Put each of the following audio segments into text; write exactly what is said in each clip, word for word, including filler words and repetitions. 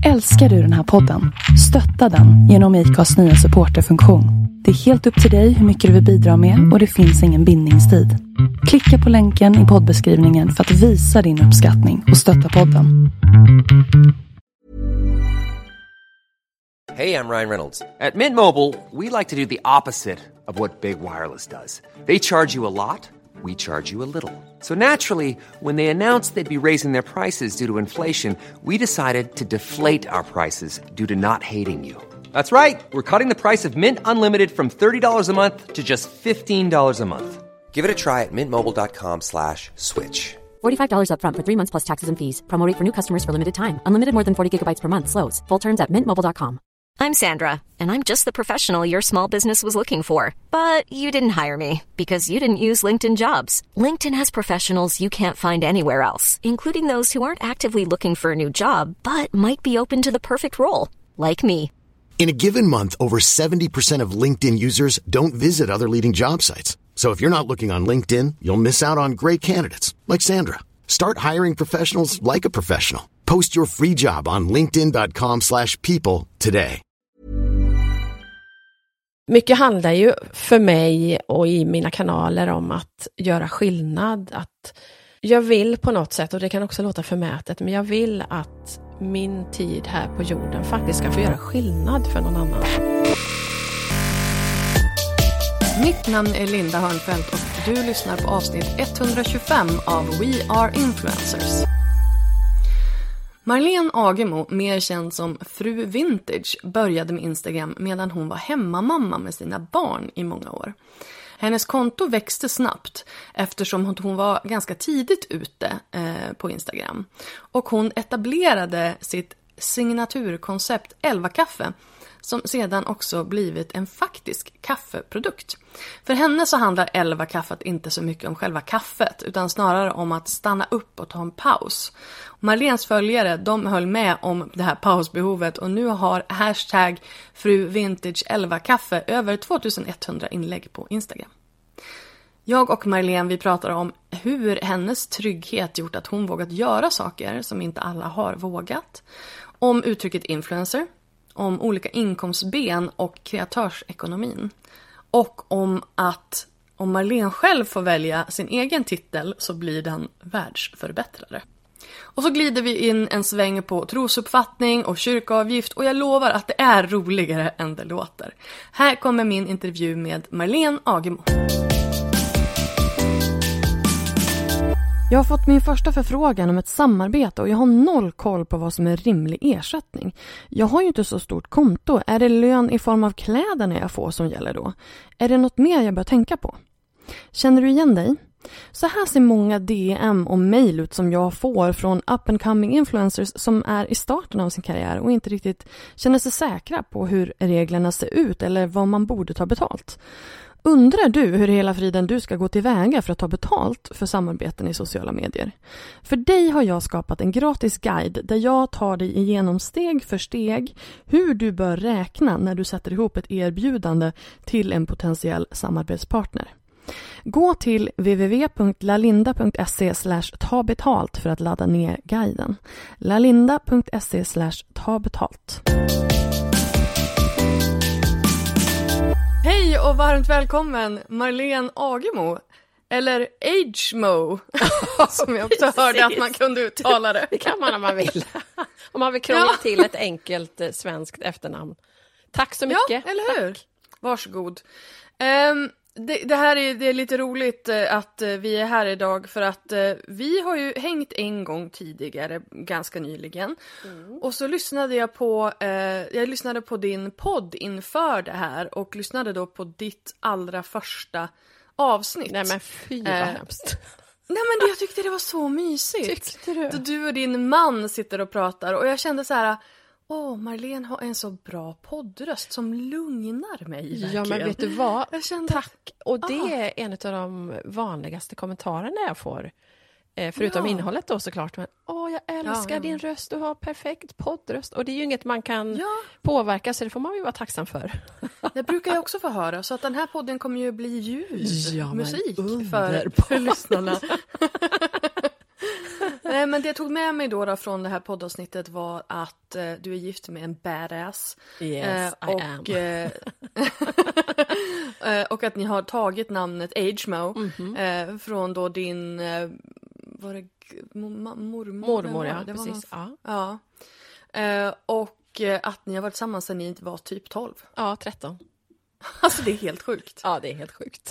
Älskar du den här podden? Stötta den genom I C A:s nya supporterfunktion. Det är helt upp till dig hur mycket du vill bidra med och det finns ingen bindningstid. Klicka på länken i poddbeskrivningen för att visa din uppskattning och stötta podden. Hey, I'm Ryan Reynolds. At Mint Mobile, we like to do the opposite of what Big Wireless does. They charge you a lot, we charge you a little. So naturally, when they announced they'd be raising their prices due to inflation, we decided to deflate our prices due to not hating you. That's right. We're cutting the price of Mint Unlimited from thirty dollars a month to just fifteen dollars a month. Give it a try at mintmobile.com slash switch. forty-five dollars up front for three months plus taxes and fees. Promo rate for new customers for limited time. Unlimited more than forty gigabytes per month slows. Full terms at mint mobile dot com. I'm Sandra, and I'm just the professional your small business was looking for. But you didn't hire me because you didn't use LinkedIn Jobs. LinkedIn has professionals you can't find anywhere else, including those who aren't actively looking for a new job, but might be open to the perfect role, like me. In a given month, over seventy percent of LinkedIn users don't visit other leading job sites. So if you're not looking on LinkedIn, you'll miss out on great candidates like Sandra. Start hiring professionals like a professional. Post your free job on linkedin dot com slash people today. Mycket handlar ju för mig och i mina kanaler om att göra skillnad. Att jag vill på något sätt, och det kan också låta förmätet, men jag vill att min tid här på jorden faktiskt ska få göra skillnad för någon annan. Mitt namn är Linda Hörnfeldt och du lyssnar på avsnitt etthundratjugofem av We Are Influencers. Marlene Agemo, mer känd som Fru Vintage, började med Instagram medan hon var hemmamamma med sina barn i många år. Hennes konto växte snabbt eftersom hon var ganska tidigt ute eh, på Instagram. Och hon etablerade sitt signaturkoncept elva kaffe som sedan också blivit en faktisk kaffeprodukt. För henne så handlar elva kaffet inte så mycket om själva kaffet utan snarare om att stanna upp och ta en paus. Marlenes följare, de höll med om det här pausbehovet och nu har hashtag Fru Vintage elva kaffe över tvåtusenetthundra inlägg på Instagram. Jag och Marlene, vi pratar om hur hennes trygghet gjort att hon vågat göra saker som inte alla har vågat. Om uttrycket influencer, om olika inkomstben och kreatörsekonomin. Och om att om Marlene själv får välja sin egen titel så blir den världsförbättrare. Och så glider vi in en sväng på trosuppfattning och kyrkoavgift och jag lovar att det är roligare än det låter. Här kommer min intervju med Marlene Agemo. Jag har fått min första förfrågan om ett samarbete och jag har noll koll på vad som är rimlig ersättning. Jag har ju inte så stort konto. Är det lön i form av kläderna jag får som gäller då? Är det något mer jag bör tänka på? Känner du igen dig? Så här ser många D M och mejl ut som jag får från up and coming influencers som är i starten av sin karriär och inte riktigt känner sig säkra på hur reglerna ser ut eller vad man borde ta betalt. Undrar du hur hela friden du ska gå tillväga för att ta betalt för samarbeten i sociala medier? För dig har jag skapat en gratis guide där jag tar dig igenom steg för steg hur du bör räkna när du sätter ihop ett erbjudande till en potentiell samarbetspartner. Gå till w w w punkt lalinda punkt se slash ta betalt för att ladda ner guiden. lalinda punkt se slash ta betalt. Hej och varmt välkommen Marlene Agemo, eller Agemo, som jag också hörde att man kunde uttala det. Det kan man om man vill. Om man vill krångla ja. till ett enkelt eh, svenskt efternamn. Tack så mycket. Ja, eller hur? Tack. Varsågod. Um, det, det här är, det är lite roligt uh, att uh, vi är här idag för att uh, vi har ju hängt en gång tidigare, ganska nyligen. Mm. Och så lyssnade jag på, uh, jag lyssnade på din podd inför det här och lyssnade då på ditt allra första avsnitt. Nej men fy vad uh, hemskt. Nej men det, jag tyckte det var så mysigt. Tyckte du? Då du och din man sitter och pratar och jag kände så här... Åh, oh, Marlene har en så bra poddröst som lugnar mig verkligen. Ja, men vet du vad? Jag kände... Tack. Och det ah. är en av de vanligaste kommentarerna jag får. Eh, förutom ja. innehållet då såklart. Men, åh, jag älskar ja, ja. din röst. Du har perfekt poddröst. Och det är ju inget man kan ja. påverka, så det får man ju vara tacksam för. Det brukar jag också få höra. Så att den här podden kommer ju bli ljud, ja, musik för, för lyssnarna. Nej, men det jag tog med mig då, då från det här poddavsnittet var att eh, du är gift med en badass. Yes, eh, I och, am. Eh, eh, och att ni har tagit namnet Agemo Mm-hmm. eh, från då din eh, var det g- mo- mormor? Mormor, ja, det var precis. någon- Ja. ja. Eh, och eh, att ni har varit tillsammans sedan ni var typ tolv. ja, tretton. Alltså det är helt sjukt. Ja, det är helt sjukt.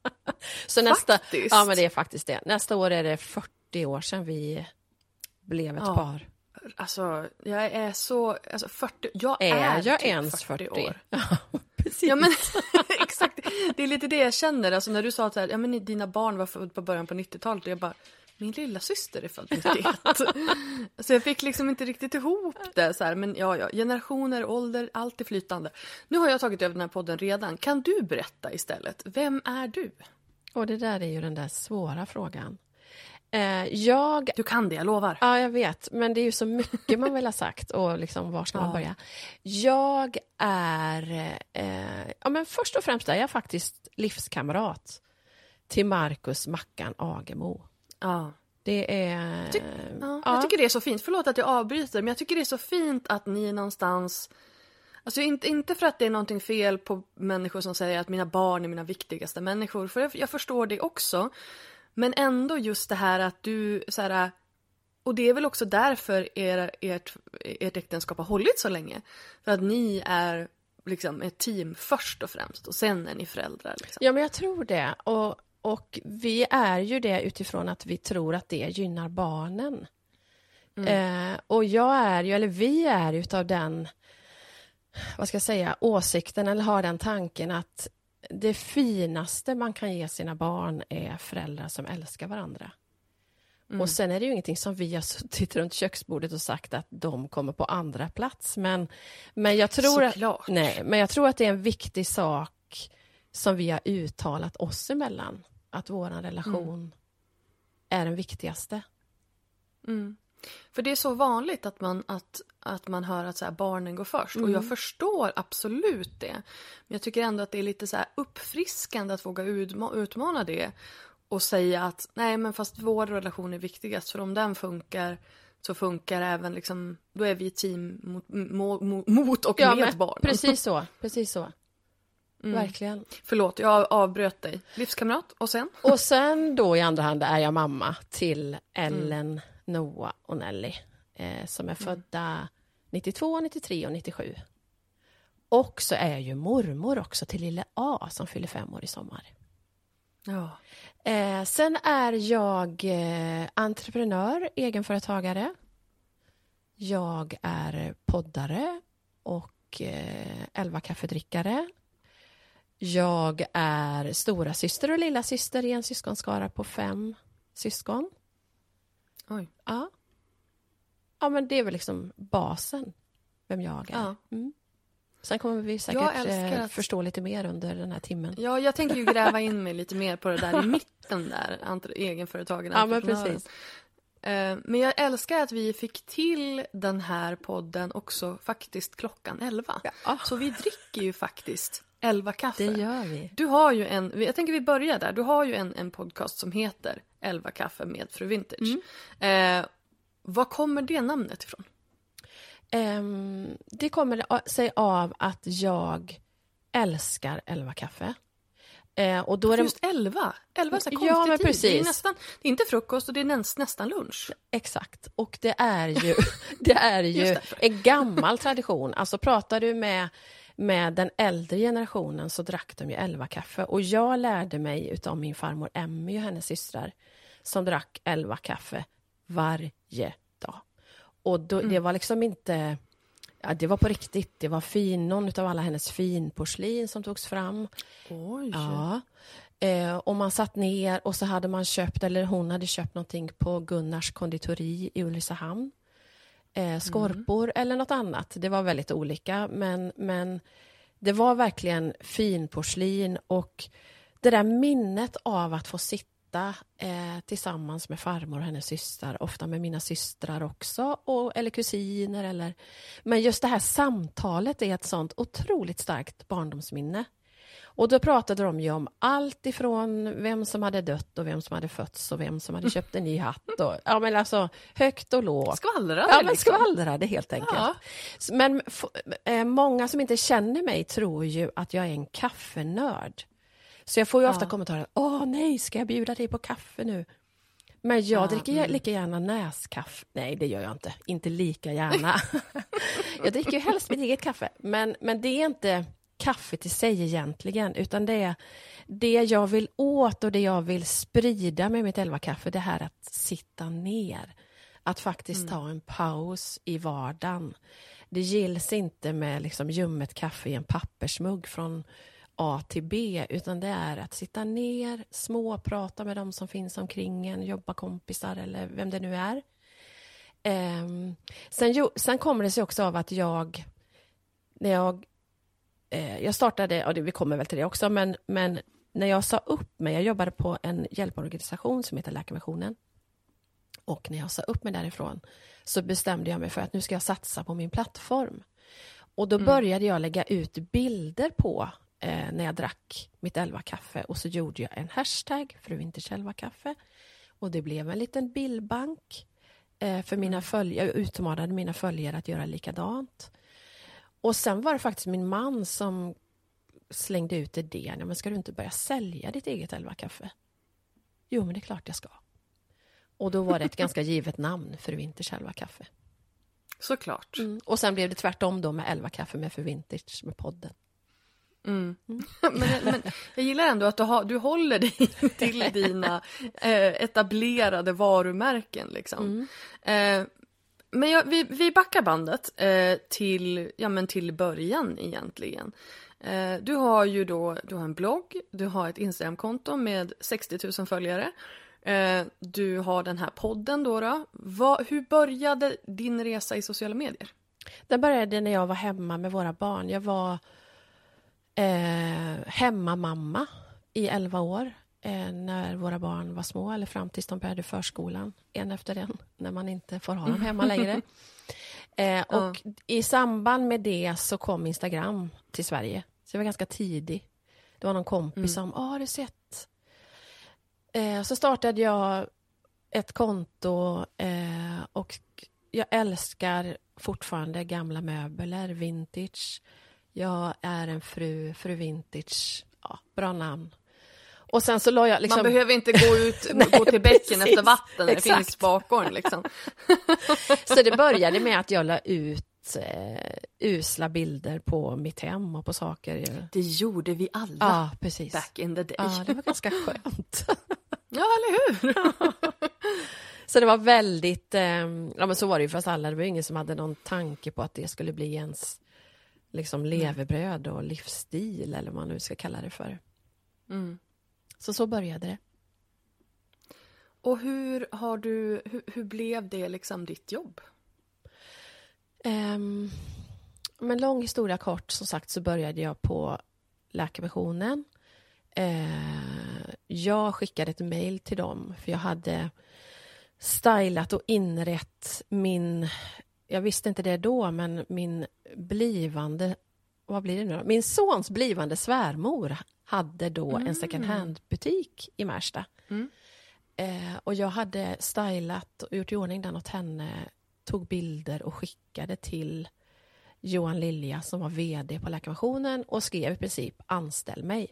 Så nästa, Faktiskt. ja, men det är faktiskt det. Nästa år är det fyrtio år sedan vi blev ett Ja. par. Alltså, jag är så... Alltså fyrtio, jag Är är, jag typ ens fyrtio fyrtio? år. Ja, precis. Ja, men exakt. Det är lite det jag känner. Alltså, när du sa att så här, ja, men dina barn var födda på början på nittiotalet. Och jag bara, min lilla syster är född nittioett. Så jag fick liksom inte riktigt ihop det. Så här. Men ja, ja, generationer, ålder, allt är flytande. Nu har jag tagit över den här podden redan. Kan du berätta istället? Vem är du? Och det där är ju den där svåra frågan. Eh, jag... Du kan det, jag lovar. Ja, jag vet. Men det är ju så mycket man vill ha sagt. Och liksom, var ska man Ja. börja? Jag är... Eh, ja, men först och främst är jag faktiskt livskamrat till Marcus Mackan Agemo. Ja. Det är... Ty- ja, ja. Jag tycker det är så fint. Förlåt att jag avbryter, men jag tycker det är så fint att ni någonstans... Alltså inte, inte för att det är någonting fel på människor som säger att mina barn är mina viktigaste människor. För jag, jag förstår det också. Men ändå just det här att du... Så här, och det är väl också därför er, ert, ert äktenskap har hållit så länge. För att ni är liksom ett team först och främst. Och sen är ni föräldrar. Liksom. Ja, men jag tror det. Och, och vi är ju det utifrån att vi tror att det gynnar barnen. Mm. Eh, och jag är ju, eller vi är utav den, vad ska jag säga, åsikten eller har den tanken att det finaste man kan ge sina barn är föräldrar som älskar varandra. Mm. Och sen är det ju ingenting som vi har suttit runt köksbordet och sagt att de kommer på andra plats. Men, men, jag, tror att, nej, men jag tror att det är en viktig sak som vi har uttalat oss emellan. Att vår relation mm. är den viktigaste. Mm. För det är så vanligt att man, att, att man hör att så här, barnen går först. Mm. Och jag förstår absolut det. Men jag tycker ändå att det är lite så här uppfriskande att våga utma- utmana det. Och säga att nej, men fast vår relation är viktigast. För om den funkar så funkar även liksom, då är vi team mot, mot, mot och ja, med barnen. Precis så, precis så. Mm. Verkligen. Förlåt, jag avbröt dig. Livskamrat, och sen? Och sen då i andra hand är jag mamma till Ellen, mm. Noah och Nelly. Eh, som är födda nittiotvå, nittiotre och nittiosju. Och så är jag ju mormor också till lille A som fyller fem år i sommar. Ja. Eh, sen är jag eh, entreprenör, egenföretagare. Jag är poddare och eh, elva kaffedrickare. Jag är stora syster och lilla syster i en syskonskara på fem syskon. Oj. Ja. Ja, men det är väl liksom basen, vem jag är. Ja. Mm. Sen kommer vi säkert eh, att... förstå lite mer under den här timmen. Ja, jag tänker ju gräva in mig lite mer på det där i mitten där, entre- egenföretagen. Ja, men precis. Uh, men jag älskar att vi fick till den här podden också faktiskt klockan elva. Ja. Så vi dricker ju faktiskt elva kaffe. Det gör vi. Du har ju en, jag tänker vi börjar där. Du har ju en, en podcast som heter elva kaffe med Fru Vintage. Mm. Uh, var kommer det namnet ifrån? Um, det kommer sig av att jag älskar elva kaffe. Uh, och då är Just det... elva? elva är så konstig ja, men tid. precis. Det är, nästan, det är inte frukost och det är näst, nästan lunch. Exakt. Och det är ju, det är ju en gammal tradition. Alltså pratar du med, med den äldre generationen så drack de ju elva kaffe. Och jag lärde mig utav min farmor Emmy och hennes systrar som drack elva kaffe varje dag. Och då, mm. det var liksom inte... Ja, det var på riktigt. Det var fin, någon av alla hennes finporslin som togs fram. Oj. Ja. Eh, och man satt ner och så hade man köpt, eller hon hade köpt någonting på Gunnars konditori i Ulricehamn. Eh, skorpor mm. eller något annat. Det var väldigt olika. Men, men det var verkligen finporslin och det där minnet av att få sitta Eh, tillsammans med farmor och hennes systrar, ofta med mina systrar också, och, eller kusiner. Eller, men just det här samtalet är ett sånt otroligt starkt barndomsminne. Och då pratade de ju om allt ifrån vem som hade dött och vem som hade fötts och vem som hade köpt en ny hatt. Och, ja, men alltså högt och lågt. Skvallrade Ja, men liksom. skvallrade helt enkelt. Ja. Men f- äh, många som inte känner mig tror ju att jag är en kaffenörd. Så jag får ju ofta ja. kommentarer. Åh nej, ska jag bjuda dig på kaffe nu? Men jag ja, dricker mm. lika gärna näskaffe. Nej, det gör jag inte. Inte lika gärna. Jag dricker ju helst mitt eget kaffe. Men, men det är inte kaffet i sig egentligen. Utan det är det jag vill åt och det jag vill sprida med mitt elva kaffe. Det här att sitta ner. Att faktiskt mm. ta en paus i vardagen. Det gills inte med liksom ljummet kaffe i en pappersmugg från A till B, utan det är att sitta ner, småprata med dem som finns omkring en, jobba kompisar eller vem det nu är. Um, sen, jo, sen kommer det sig också av att jag, när jag, eh, jag startade, och det, vi kommer väl till det också, men, men när jag sa upp mig, jag jobbade på en hjälporganisation som heter Läkarmissionen, och när jag sa upp mig därifrån så bestämde jag mig för att nu ska jag satsa på min plattform. Och då mm. började jag lägga ut bilder på Eh, när jag drack mitt elva kaffe, och så gjorde jag en hashtag Fru Vintage elva kaffe, och det blev en liten bildbank eh, för mina följare. Jag utmanade mina följare att göra likadant, och sen var det faktiskt min man som slängde ut idén. Ja, men ska du inte börja sälja ditt eget elva kaffe? Jo, men det är klart jag ska. Och då var det ett ganska givet namn, Fru Vintage elva kaffe. Såklart. Mm. Och sen blev det tvärtom då med elva kaffe med Fru Vintage med podden. Mm. Mm. men, men jag gillar ändå att du, har, du håller dig till dina eh, etablerade varumärken liksom. Mm. Eh, men jag, vi, vi backar bandet eh, till, ja, men till början egentligen. Eh, du har ju då du har en blogg, du har ett Instagramkonto med sextio tusen följare. Eh, du har den här podden då. då. Va, hur började din resa i sociala medier? Den började när jag var hemma med våra barn. Jag var Eh, hemmamamma i elva år eh, när våra barn var små, eller fram tills de började förskolan, en efter en, när man inte får ha dem hemma längre. Eh, och ja. i samband med det så kom Instagram till Sverige, så det var ganska tidigt. Det var någon kompis mm. som, ah, har du sett? Eh, så startade jag ett konto eh, och jag älskar fortfarande gamla möbler, vintage. Jag är en fru, fru vintage. Ja, bra namn. Och sen så la jag liksom... Man behöver inte gå ut Nej, gå till bäcken efter vatten. Det finns bakgården liksom. Så det började med att jag la ut eh, usla bilder på mitt hem och på saker. Det gjorde vi alla. Ja, precis. Back in the day. Ja, det var ganska skönt. Ja, eller hur? Så det var väldigt... Eh, ja, men så var det ju för oss alla. Det var ingen som hade någon tanke på att det skulle bli ens... liksom levebröd och livsstil, eller vad man nu ska kalla det för. Mm. Så så började det. Och hur har du hur, hur blev det liksom ditt jobb? Um, men lång historia kort, som sagt, så började jag på Läkarmissionen. Uh, jag skickade ett mejl till dem, för jag hade stylat och inrett min... Jag visste inte det då, men min blivande, vad blir det nu då? Min sons blivande svärmor hade då mm. en second hand butik i Märsta. Mm. Eh, och jag hade stylat och gjort i ordning den åt henne, tog bilder och skickade till Johan Lilja som var vd på Läkarmissionen, och skrev i princip anställ mig.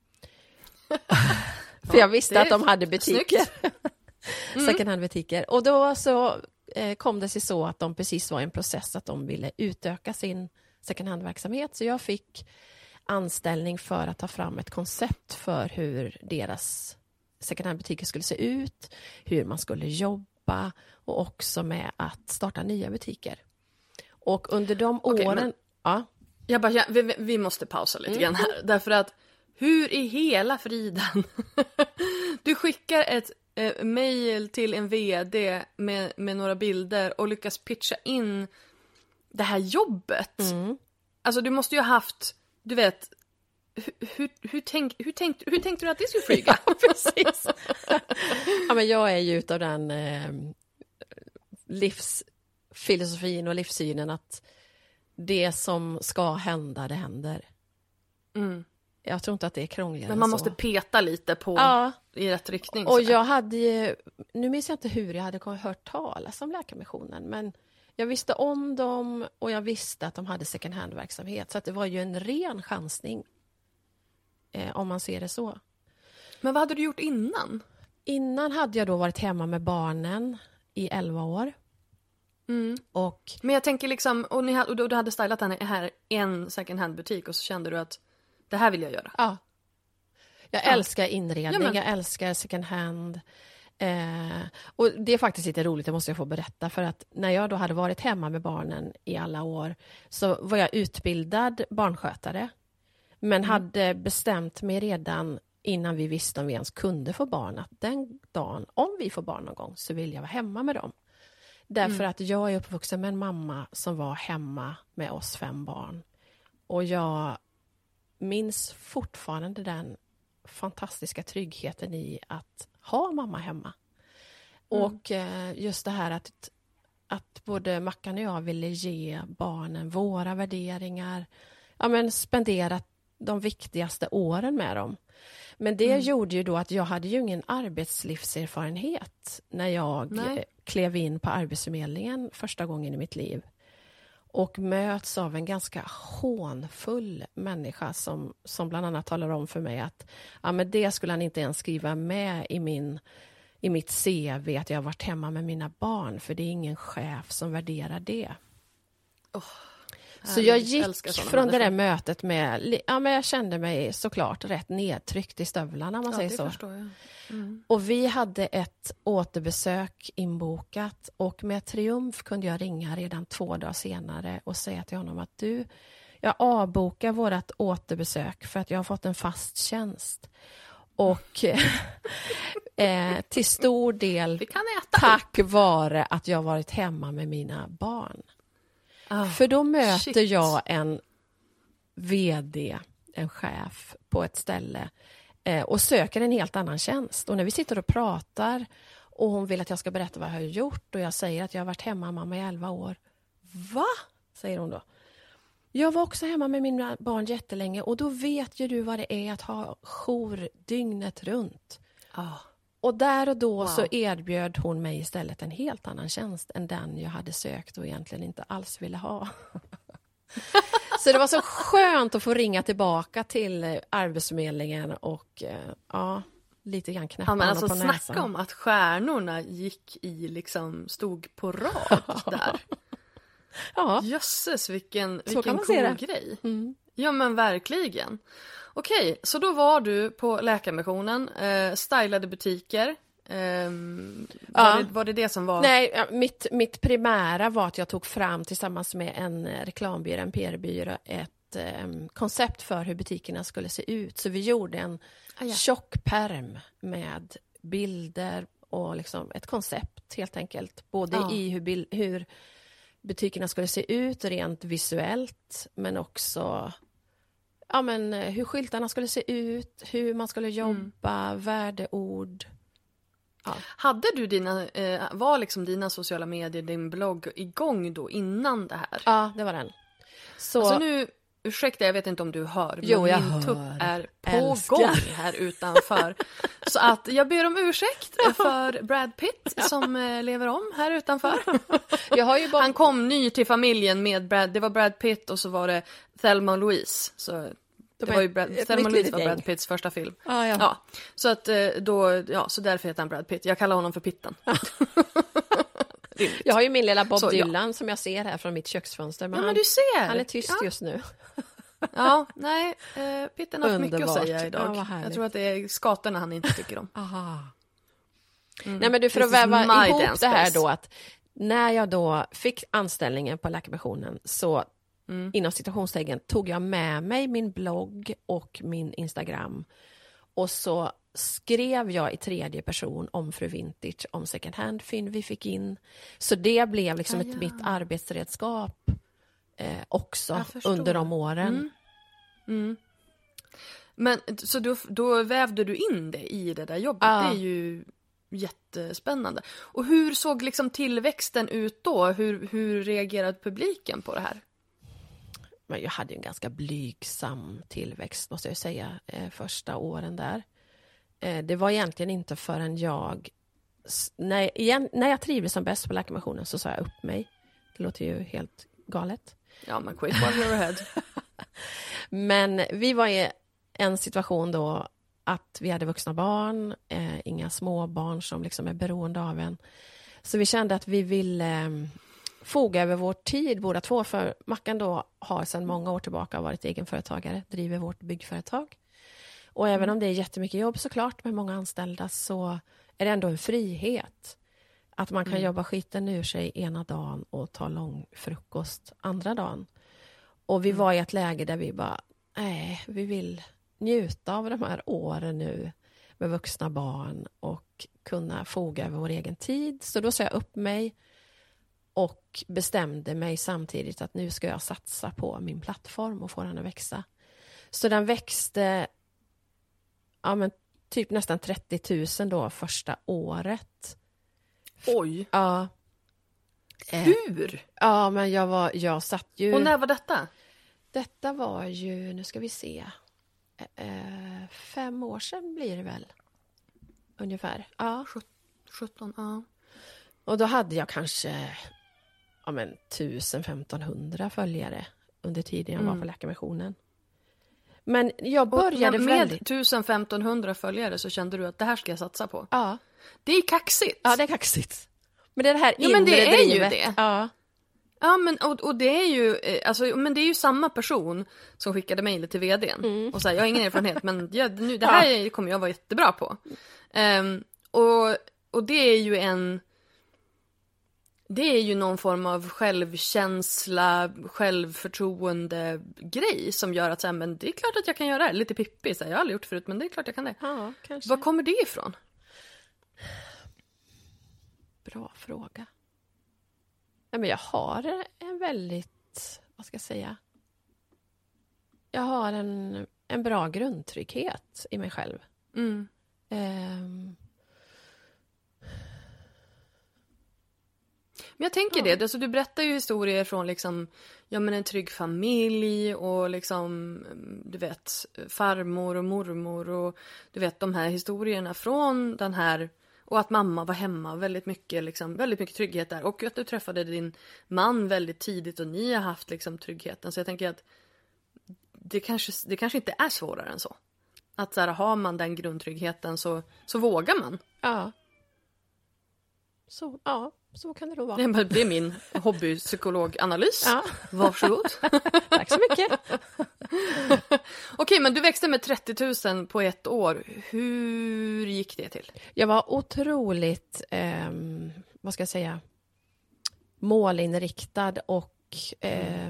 För jag visste att de hade butiker. Mm. Second hand butiker. Och då så kom det sig så att de precis var i en process att de ville utöka sin second hand-verksamhet. Så jag fick anställning för att ta fram ett koncept för hur deras second hand-butiker skulle se ut, hur man skulle jobba, och också med att starta nya butiker. Och under de okay, åren... Men, ja. jag bara, ja, vi, vi måste pausa lite mm. grann här. Därför att hur i hela friden du skickar ett eh, mejl till en vd med, med några bilder och lyckas pitcha in det här jobbet. Mm. Alltså du måste ju ha haft, du vet, hur, hur, hur, tänk, hur, tänk, hur tänkte du att det skulle flyga? Ja, precis. Ja, men jag är ju utav den eh, livsfilosofin och livssynen att det som ska hända, det händer. Mm. Jag tror inte att det är krångligare. Men man än måste så. peta lite på Ja. i rätt riktning. Och sådär. jag hade ju, nu minns jag inte hur jag hade hört talas om Läkarmissionen, men jag visste om dem och jag visste att de hade second hand-verksamhet. Så att det var ju en ren chansning, eh, om man ser det så. Men vad hade du gjort innan? Innan hade jag då varit hemma med barnen i elva år. Mm. Och Men jag tänker liksom, och, ni, och du hade stylat den här en second hand butik och så kände du att det här vill jag göra. ja, jag Ja. älskar inredning, Ja, men- jag älskar second hand. Eh, och det är faktiskt lite roligt, det måste jag få berätta, för att när jag då hade varit hemma med barnen i alla år så var jag utbildad barnskötare, men Mm. hade bestämt mig redan innan vi visste om vi ens kunde få barn att den dagen, om vi får barn någon gång, så vill jag vara hemma med dem. Därför Mm. att jag är uppvuxen med en mamma som var hemma med oss fem barn. Och jag minns fortfarande den fantastiska tryggheten i att ha mamma hemma. Mm. Och eh, just det här att, att både Mackan och jag ville ge barnen våra värderingar. Ja, men spendera de viktigaste åren med dem. Men det Mm. gjorde ju då att jag hade ju ingen arbetslivserfarenhet när jag Nej. eh, klev in på Arbetsförmedlingen första gången i mitt liv. Och möts av en ganska hånfull människa som, som bland annat talar om för mig att ja, men det skulle han inte ens skriva med i, min, i mitt C V att jag har varit hemma med mina barn, för det är ingen chef som värderar det. Oh, Så jag härligt. gick Älskar sådana från det där människor. mötet med, ja, men jag kände mig såklart rätt nedtryckt i stövlarna, om man Ja, säger det så. förstår jag. Mm. Och vi hade ett återbesök inbokat och med triumf kunde jag ringa redan två dagar senare och säga till honom att du, jag avbokar vårat återbesök för att jag har fått en fast tjänst. Och eh, till stor del Vi kan äta. tack vare att jag varit hemma med mina barn. Ah, För då möter shit. jag en vd, en chef på ett ställe eh, och söker en helt annan tjänst. Och när vi sitter och pratar och hon vill att jag ska berätta vad jag har gjort och jag säger att jag har varit hemma mamma i elva år. Va? Säger hon då. Jag var också hemma med mina barn jättelänge och då vet ju du vad det är att ha jour dygnet runt. Ah. Och där och då Wow. så erbjöd hon mig istället en helt annan tjänst än den jag hade sökt och egentligen inte alls ville ha. Så det var så skönt att få ringa tillbaka till Arbetsförmedlingen och eh, ja, lite grann knäppa Ja, men honom alltså på näsan. snacka om att stjärnorna gick i liksom, stod på rad där. Ja, Jösses, vilken, Så kan vilken man se cool det. grej. mm. Ja, men verkligen. Okej, så då var du på Läkarmissionen, eh, stylade butiker. Ehm, var, Ja. det, var det det som var... Nej, ja, mitt, mitt primära var att jag tog fram tillsammans med en eh, reklambyrå, en P R-byrå, ett eh, koncept för hur butikerna skulle se ut. Så vi gjorde en Ah, ja. tjock pärm med bilder och liksom ett koncept helt enkelt. Både Ja. i hur, bil- hur butikerna skulle se ut rent visuellt, men också ja, men, eh, hur skyltarna skulle se ut, hur man skulle jobba, värdeord. Ja. Hade du dina, eh, var liksom dina sociala medier, din blogg igång då innan det här? Ja, det var den. Så, Alltså nu, ursäkta, jag vet inte om du hör, Jo, men jag min hör. tupp är på Älskar. gång här utanför. Så att jag ber om ursäkt för Brad Pitt som eh, lever om här utanför. jag har ju bara... Han kom ny till familjen med Brad, det var Brad Pitt och så var det Thelma och Louise. Så det är var ju Brad, ett Thelma och nytt Louise litet var gäng. Brad Pitts första film. Ja, ja. Ja, så att eh, då, ja, så därför heter han Brad Pitt. Jag kallar honom för Pitten. Jag har ju min lilla Bob Så, ja. Dylan som jag ser här från mitt köksfönster. Men Ja, men han, du ser. han är tyst ja. just nu. Ja, nej, eh, Pitten har haft mycket att Underbart. säga Ja, idag. vad härligt. Jag tror att det är skatorna han inte tycker om. Aha. Mm. Nej, men du, för att This is väva my ihop dance det här space. då, att när jag då fick anställningen på Läkarmissionen så Mm. inom citationstecken tog jag med mig min blogg och min Instagram och så skrev jag i tredje person om Fru Vintage, om second hand fynd vi fick in. Så det blev liksom Ah, ett ja. mitt arbetsredskap eh, också Jag förstår. under de åren. Mm. Mm. Men så då, då vävde du in det i det där jobbet. Ja. Det är ju jättespännande. Och hur såg liksom tillväxten ut då? Hur, hur reagerade publiken på det här? men jag hade en ganska blygsam tillväxt måste jag säga eh, första åren där. Eh, det var egentligen inte förrän jag när, igen, när jag trivdes som bäst på läkarmissionen så sa jag upp mig. Det låter ju helt galet. Ja, men quit while you're ahead. Men vi var i en situation då att vi hade vuxna barn, eh, inga små barn som liksom är beroende av en. Så vi kände att vi ville eh, foga över vår tid båda två. För Mackan då har sedan många år tillbaka varit egenföretagare, driver vårt byggföretag. Och även om det är jättemycket jobb såklart med många anställda så är det ändå en frihet. Att man kan mm. jobba skiten ur sig ena dagen och ta lång frukost andra dagen. Och vi mm. var i ett läge där vi bara, nej, vi vill njuta av de här åren nu med vuxna barn och kunna foga över vår egen tid. Så då sa jag upp mig och bestämde mig samtidigt att nu ska jag satsa på min plattform och få den att växa. Så den växte ja, men typ nästan trettio tusen då första året. Oj. Ja. Hur? Ja, men jag var jag satt ju. Och när var detta? Detta var ju, nu ska vi se. Eh, fem år sedan blir det väl. Ungefär. Ja. sjutton, ja. Och då hade jag kanske ja men tusen femtonhundra följare under tiden jag mm. var på läkarmissionen. Men jag började och med väldigt... tusen femtonhundra följare så kände du att det här ska jag satsa på. Ja. Det är kaxigt. Ja, det är kaxigt. Men det är det här ja, men det är drivet. ju det. Ja. Ja, men och, och det är ju alltså, men det är ju samma person som skickade mejlet till vdn mm. och sa jag har ingen erfarenhet men jag, nu, det här ja. kommer jag vara jättebra på. Um, och, och det är ju en det är ju någon form av självkänsla, självförtroende grej som gör att så här, men det är klart att jag kan göra det här. Lite pippi, så här, jag har aldrig gjort förut men det är klart jag kan det. Ja, kanske. Var kommer det ifrån? Bra fråga. Ja, men jag har en väldigt, vad ska jag säga? Jag har en, en bra grundtrygghet i mig själv. Mm. Um, Men jag tänker ja. det, alltså, du berättar ju historier från liksom, ja, men en trygg familj och liksom, du vet, farmor och mormor och du vet de här historierna från den här, och att mamma var hemma, väldigt mycket, liksom, väldigt mycket trygghet där. Och att du träffade din man väldigt tidigt och ni har haft liksom, tryggheten. Så jag tänker att det kanske, det kanske inte är svårare än så. Att så här, har man den grundtryggheten så, så vågar man. Ja. Så, ja, så kan det då vara. Nej, det är min hobbypsykologanalys. Ja. Varsågod. Tack så mycket. Okej, men du växte med trettio tusen på ett år. Hur gick det till? Jag var otroligt, eh, vad ska jag säga, målinriktad och eh,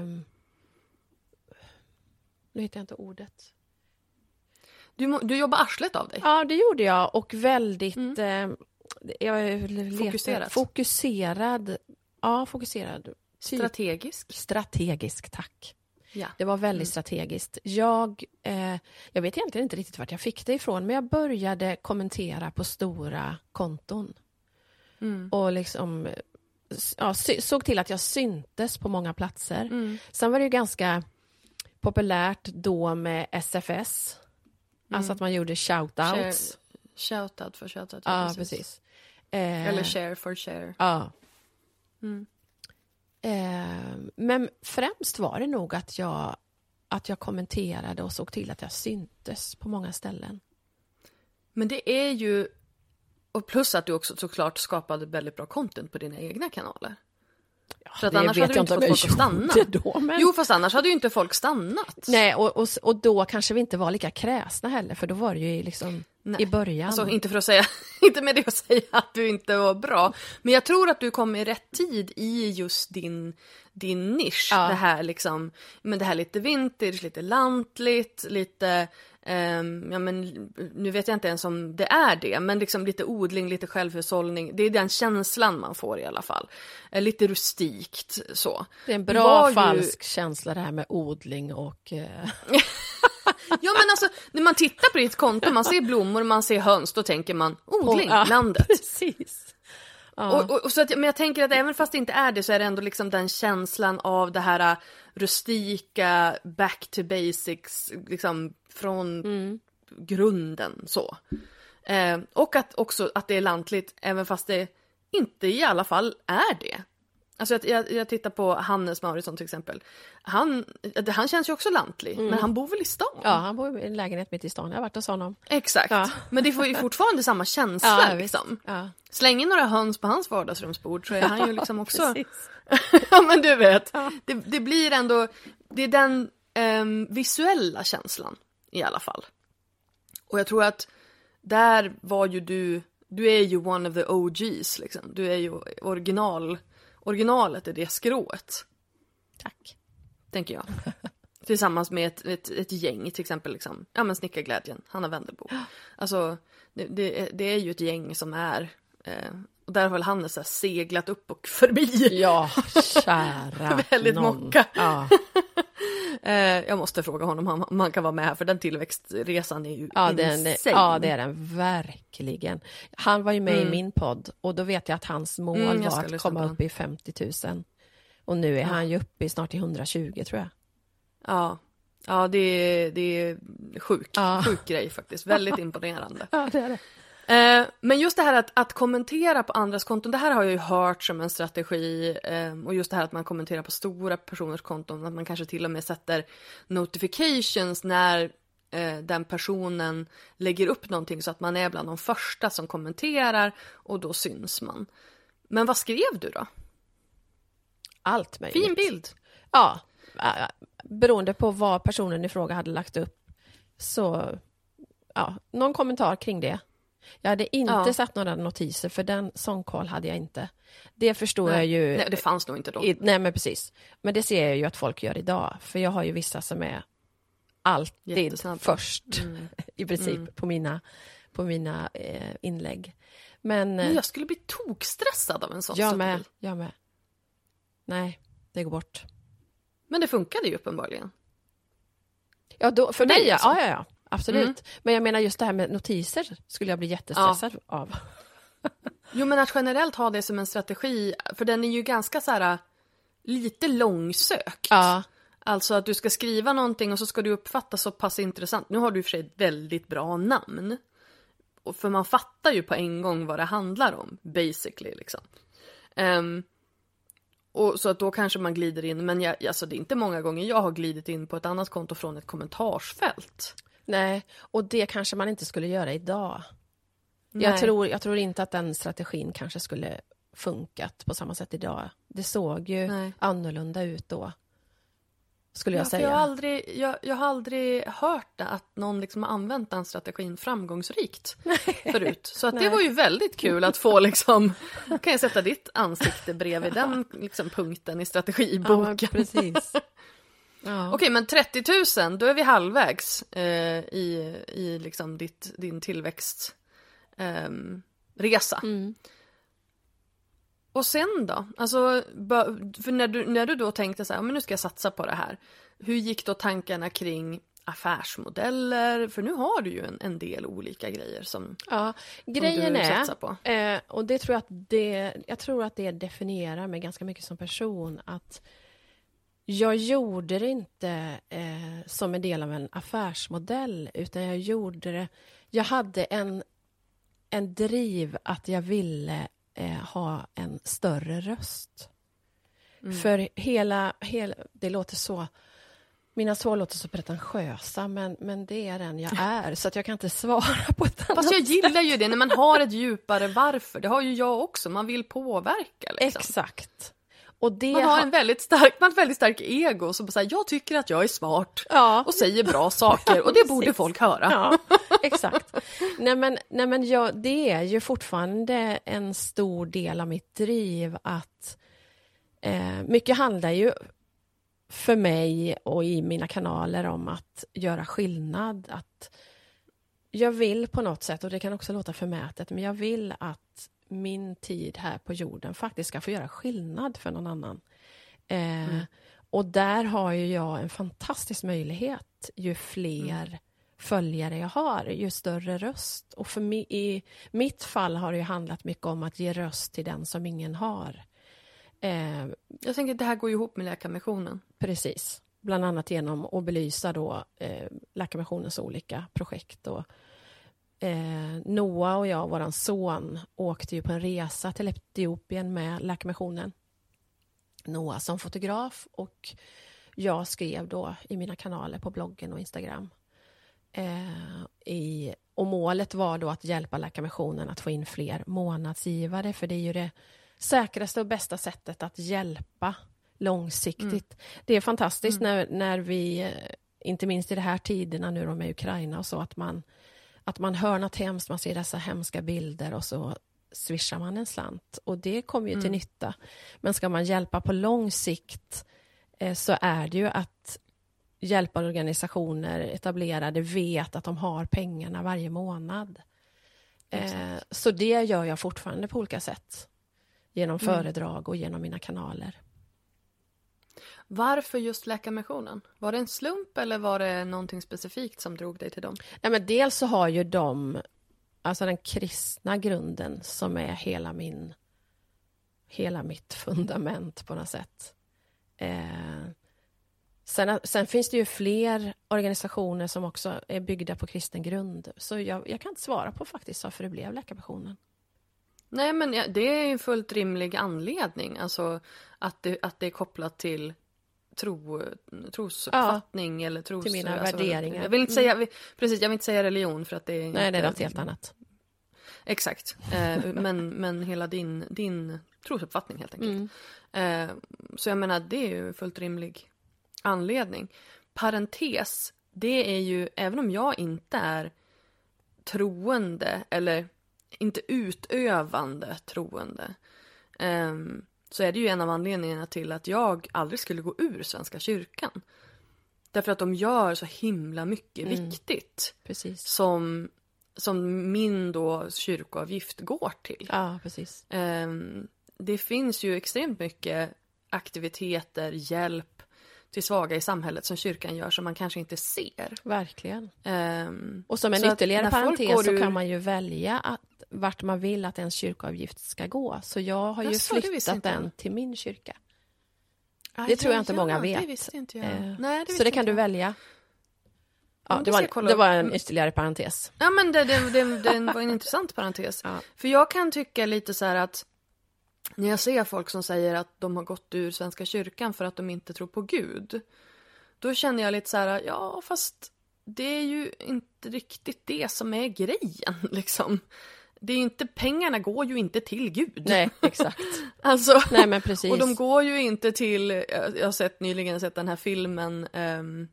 nu hittar jag inte ordet. Du, du jobbar arslet av dig? Ja, det gjorde jag och väldigt... Mm. Eh, Jag letar, fokuserad. Fokuserad. Ja, fokuserad. Strategisk. Strategisk, tack. Ja. Det var väldigt mm. strategiskt. Jag, eh, jag vet egentligen inte riktigt vart jag fick det ifrån, men jag började kommentera på stora konton. Mm. Och liksom ja, såg till att jag syntes på många platser. Mm. Sen var det ju ganska populärt då med S F S. Mm. Alltså att man gjorde shoutouts. Shoutout för shoutout. Ja, precis. precis. Eh, Eller share for share. Ja. Mm. Eh, men främst var det nog att jag, att jag kommenterade och såg till att jag syntes på många ställen. Men det är ju... Och plus att du också såklart skapade väldigt bra content på dina egna kanaler. Ja, för att annars hade du inte fått folk att stanna. Då, men... Jo, fast annars hade ju inte folk stannat. Nej, och, och, och då kanske vi inte var lika kräsna heller. För då var det ju liksom Nej. i början. Alltså inte för att säga, inte med det att säga att du inte var bra. Men jag tror att du kom i rätt tid i just din, din nisch. Ja. Det här liksom, men det här lite vintage, lite lantligt, lite... Um, ja, men nu vet jag inte ens om det är det, men liksom lite odling, lite självhushållning, det är den känslan man får i alla fall. Uh, lite rustikt så. Det är en bra falsk ju... känsla det här med odling och... Uh... ja, men alltså när man tittar på ditt konto, man ser blommor, man ser höns, då tänker man odling, ja, landet. Precis. Ja. Och, och, och så att, men jag tänker att även fast det inte är det så är det ändå liksom den känslan av det här rustika, back to basics, liksom från mm. grunden så. Eh, och att också att det är lantligt, även fast det inte i alla fall är det. Alltså jag, jag, jag tittar på Hannes Mauritsson till exempel. Han, han känns ju också lantlig, mm. men han bor väl i stan? Ja, han bor i en lägenhet mitt i stan. Jag har varit hos honom. Exakt, ja. Men det får ju fortfarande samma känsla. Ja, liksom. Ja. Släng in några höns på hans vardagsrumsbord så är han ju liksom också... Ja, men du vet. Ja. Det, det blir ändå... Det är den um, visuella känslan i alla fall. Och jag tror att där var ju du... Du är ju one of the O Gs liksom. Du är ju original... Originalet är det skrået. Tack. Tänker jag. Tillsammans med ett, ett, ett gäng till exempel. Liksom. Ja men Snickarglädjen, Hanna Wendelbo. Alltså det, det, det är ju ett gäng som är... Eh, och där har väl Hannes så här seglat upp och förbi. Ja, kära väldigt någon. mocka. Ja. eh, jag måste fråga honom om han, om han kan vara med här. För den tillväxtresan är ju ja, insane. Den, ja, det är den verkligen. Han var ju med mm. i min podd. Och då vet jag att hans mål mm, var att komma upp i femtio tusen. Och nu är ja. han ju uppe i snart i hundratjugo tror jag. Ja, ja det, är, det är sjuk, ja. sjuk grej faktiskt. Väldigt imponerande. Ja, det är det. Eh, men just det här att, att kommentera på andras konton, det här har jag ju hört som en strategi. Eh, och just det här att man kommenterar på stora personers konton. Att man kanske till och med sätter notifications när eh, den personen lägger upp någonting. Så att man är bland de första som kommenterar och då syns man. Men vad skrev du då? Allt möjligt. Fin bild. Ja, beroende på vad personen i fråga hade lagt upp. Så, ja, någon kommentar kring det. Jag hade inte ja. satt några notiser för den sån koll hade jag inte. Det förstår nej. jag ju. Nej, det fanns nog inte då. I, nej, men precis. Men det ser jag ju att folk gör idag. För jag har ju vissa som är alltid Jättesnabbt. först mm. i princip mm. på mina, på mina eh, inlägg. Men, men jag skulle bli tokstressad av en sån jag med, jag med. Nej, det går bort. Men det funkade ju uppenbarligen. Ja, då, för mig, ja, ja, ja. Absolut. Mm. Men jag menar just det här med notiser skulle jag bli jättestressad ja. av. Jo, men att generellt ha det som en strategi, för den är ju ganska så här lite långsökt. Ja. Alltså att du ska skriva någonting och så ska du uppfatta så pass intressant. Nu har du i och för sig ett väldigt bra namn. Och för man fattar ju på en gång vad det handlar om, basically liksom. Um, och så att då kanske man glider in, men jag, alltså det är inte många gånger jag har glidit in på ett annat konto från ett kommentarsfält. Nej, och det kanske man inte skulle göra idag. Jag tror, jag tror inte att den strategin kanske skulle funkat på samma sätt idag. Det såg ju Nej. annorlunda ut då, skulle jag ja, säga. Jag har, aldrig, jag, jag har aldrig hört att någon liksom har använt den strategin framgångsrikt Nej. förut. Så att det var ju väldigt kul att få liksom, kan jag sätta ditt ansikte bredvid den liksom, punkten i strategiboken. Ja, precis. Ja. Okej, men trettio tusen, då är vi halvvägs eh, i, i liksom ditt, din tillväxtresa. Eh, mm. Och sen då? Alltså, för när du, när du då tänkte så här, men nu ska jag satsa på det här. Hur gick då tankarna kring affärsmodeller? För nu har du ju en, en del olika grejer som, ja, grejen som du är, satsar på. Eh, och det tror jag att det, jag tror att det definierar mig ganska mycket som person, att jag gjorde det inte eh, som en del av en affärsmodell, utan jag gjorde det, jag hade en, en driv att jag ville eh, ha en större röst. Mm. För hela, hela, det låter så, mina så låter så pretentiösa, men, men det är den jag är, så att jag kan inte svara på ett annat Fast jag sätt. gillar ju det när man har ett djupare varför, det har ju jag också, man vill påverka liksom. Exakt. Och det man har en väldigt stark, man har ett väldigt stark ego som säger jag tycker att jag är smart ja. och säger bra saker och det borde folk höra. Ja, exakt. Nej men, nej men jag, det är ju fortfarande en stor del av mitt driv att eh, mycket handlar ju för mig och i mina kanaler om att göra skillnad. Att jag vill på något sätt, och det kan också låta förmätet, men jag vill att min tid här på jorden faktiskt ska få göra skillnad för någon annan. Eh, mm. Och där har ju jag en fantastisk möjlighet. Ju fler mm. följare jag har, ju större röst. Och för mig, i mitt fall har det ju handlat mycket om att ge röst till den som ingen har. Eh, Jag tänker att det här går ihop med Läkarmissionen. precis. Bland annat genom att belysa då, eh, Läkarmissionens olika projekt. Och, eh, Noah och jag, våran son, åkte ju på en resa till Etiopien med Läkarmissionen. Noah som fotograf och jag skrev då i mina kanaler på bloggen och Instagram. Eh, i, och målet var då att hjälpa Läkarmissionen att få in fler månadsgivare, för det är ju det säkraste och bästa sättet att hjälpa långsiktigt. Mm. Det är fantastiskt mm. när, när vi, inte minst i de här tiderna nu med Ukraina och så, att man, att man hör något hemskt, man ser dessa hemska bilder och så swishar man en slant. Och det kommer ju mm. till nytta. Men ska man hjälpa på lång sikt eh, så är det ju att hjälporganisationer etablerade vet att de har pengarna varje månad. Eh, så det gör jag fortfarande på olika sätt. Genom mm. föredrag och genom mina kanaler. Varför just Läkarmissionen? Var det en slump eller var det någonting specifikt som drog dig till dem? Ja, men dels så har ju de, alltså den kristna grunden som är hela min, hela mitt fundament på något sätt. Eh, sen, sen finns det ju fler organisationer som också är byggda på kristen grund. Så jag, jag kan inte svara på faktiskt varför det blev Läkarmissionen. Nej, men det är en fullt rimlig anledning. Alltså att det, att det är kopplat till tro, trosuppfattning ja, eller tros... till mina alltså, värderingar. Jag vill inte säga, precis, jag vill inte säga religion för att det är... Nej, det är något helt annat. Exakt. Eh, men, men hela din, din trosuppfattning helt enkelt. Mm. Eh, så jag menar, det är ju en fullt rimlig anledning. Parentes, det är ju, även om jag inte är troende eller inte utövande troende, eh, så är det ju en av anledningarna till att jag aldrig skulle gå ur Svenska kyrkan. Därför att de gör så himla mycket mm. viktigt. Precis. Som, som min då kyrkoavgift går till. Ja, precis. Eh, det finns ju extremt mycket aktiviteter, hjälp till svaga i samhället som kyrkan gör som man kanske inte ser. Verkligen. Um, och som en ytterligare parentes så ur... kan man ju välja att, vart man vill att ens kyrkoavgift ska gå. Så jag har ju jag flyttat den till min kyrka. Ah, det ja, tror jag inte ja, många vet. Det visste inte jag. Eh, Nej, det så det kan inte du jag. välja. Ja, det, var, det var en ytterligare parentes. Ja, men det, det, det, det var en intressant parentes. Ja. För jag kan tycka lite så här att när jag ser folk som säger att de har gått ur Svenska kyrkan för att de inte tror på Gud, då känner jag lite så här, ja fast det är ju inte riktigt det som är grejen liksom. Det är inte, pengarna går ju inte till Gud. Nej, exakt. alltså, Nej, men precis. Och de går ju inte till, jag har sett nyligen sett den här filmen um,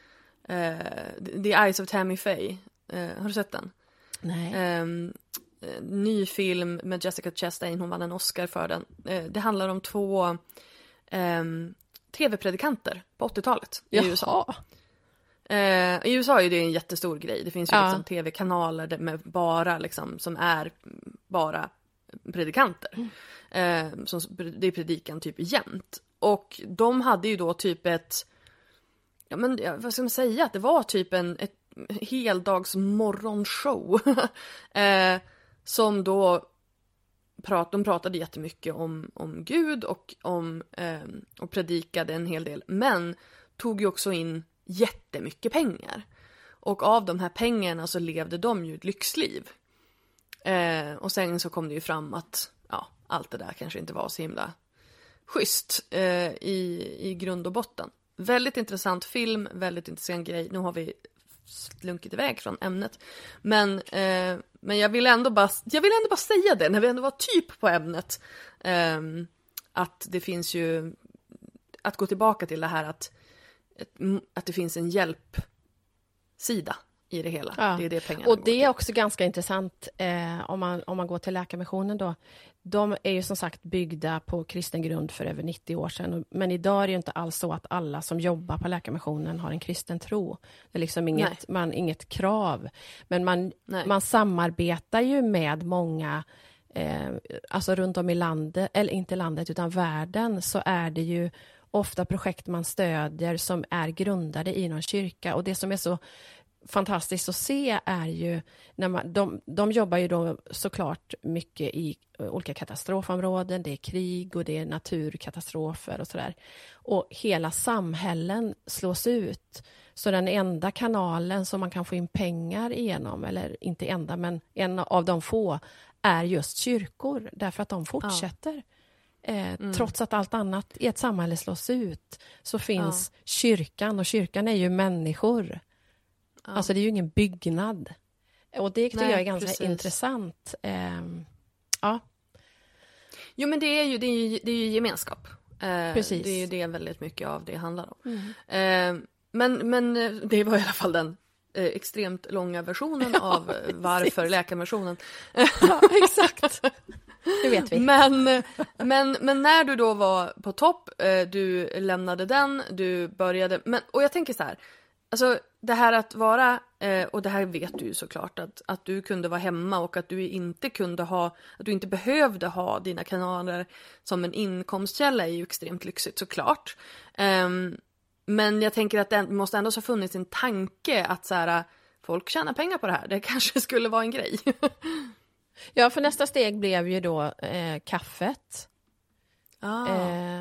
uh, The Eyes of Tammy Faye. Uh, har du sett den? Nej. Um, ny film med Jessica Chastain, hon vann en Oscar för den. Uh, det handlar om två um, tv-predikanter på åttiotalet i Jaha. U S A. Uh, I U S A är det en jättestor grej. Det finns ju ja. liksom tv-kanaler med bara liksom, som är bara predikanter. Mm. Uh, som, det är predikan typ jämt. Och de hade ju då typ ett, ja men vad ska man säga, att det var typ en ett heldags morgonshow. uh, som då prat, de pratade jättemycket om, om Gud och, om, uh, och predikade en hel del. Men tog ju också in jättemycket pengar. Och av de här pengarna så levde de ju ett lyxliv. Eh, och sen så kom det ju fram att ja, allt det där kanske inte var så himla schysst eh, i, i grund och botten. Väldigt intressant film, väldigt intressant grej. Nu har vi slunkit iväg från ämnet. Men, eh, men jag vill ändå bara jag vill ändå bara säga det när vi ändå var typ på ämnet. Eh, att det finns ju att gå tillbaka till det här att att det finns en hjälpsida i det hela. Ja. Det är det pengarna Och det går är också ganska intressant eh, om, man, om man går till Läkarmissionen då. De är ju som sagt byggda på kristen grund för över nittio år sedan. Men idag är det ju inte alls så att alla som jobbar på Läkarmissionen har en kristen tro. Det är liksom inget, man, inget krav. Men man, man samarbetar ju med många, eh, alltså runt om i landet, eller inte landet utan världen, så är det ju ofta projekt man stödjer som är grundade i någon kyrka. Och det som är så fantastiskt att se är ju, när man, de, de jobbar ju då såklart mycket i olika katastrofområden, det är krig och det är naturkatastrofer och sådär. Och hela samhällen slås ut. Så den enda kanalen som man kan få in pengar igenom, eller inte enda, men en av de få, är just kyrkor. Därför att de fortsätter. Ja. Eh, mm. Trots att allt annat i ett samhälle slås ut, så finns ja. kyrkan. Och kyrkan är ju människor. Ja. Alltså det är ju ingen byggnad. Och det tycker Nej, jag är ganska precis. intressant. Eh, ja. Jo, men det är ju, det är ju, det är ju gemenskap. Eh, precis. Det är ju det väldigt mycket av det handlar om. Mm. Eh, men, men det var i alla fall den eh, extremt långa versionen ja, av eh, varför läkarversionen. Ja, exakt. Det vet vi. Men, men, men när du då var på topp, eh, du lämnade den, du började... Men, och jag tänker så här, alltså det här att vara, eh, och det här vet du ju såklart, att, att du kunde vara hemma och att du inte kunde ha, att du inte behövde ha dina kanaler som en inkomstkälla är ju extremt lyxigt såklart. Eh, men jag tänker att det måste ändå ha funnits en tanke att så här, folk tjänar pengar på det här, det kanske skulle vara en grej. Ja, för nästa steg blev ju då eh, kaffet. Ah. Eh,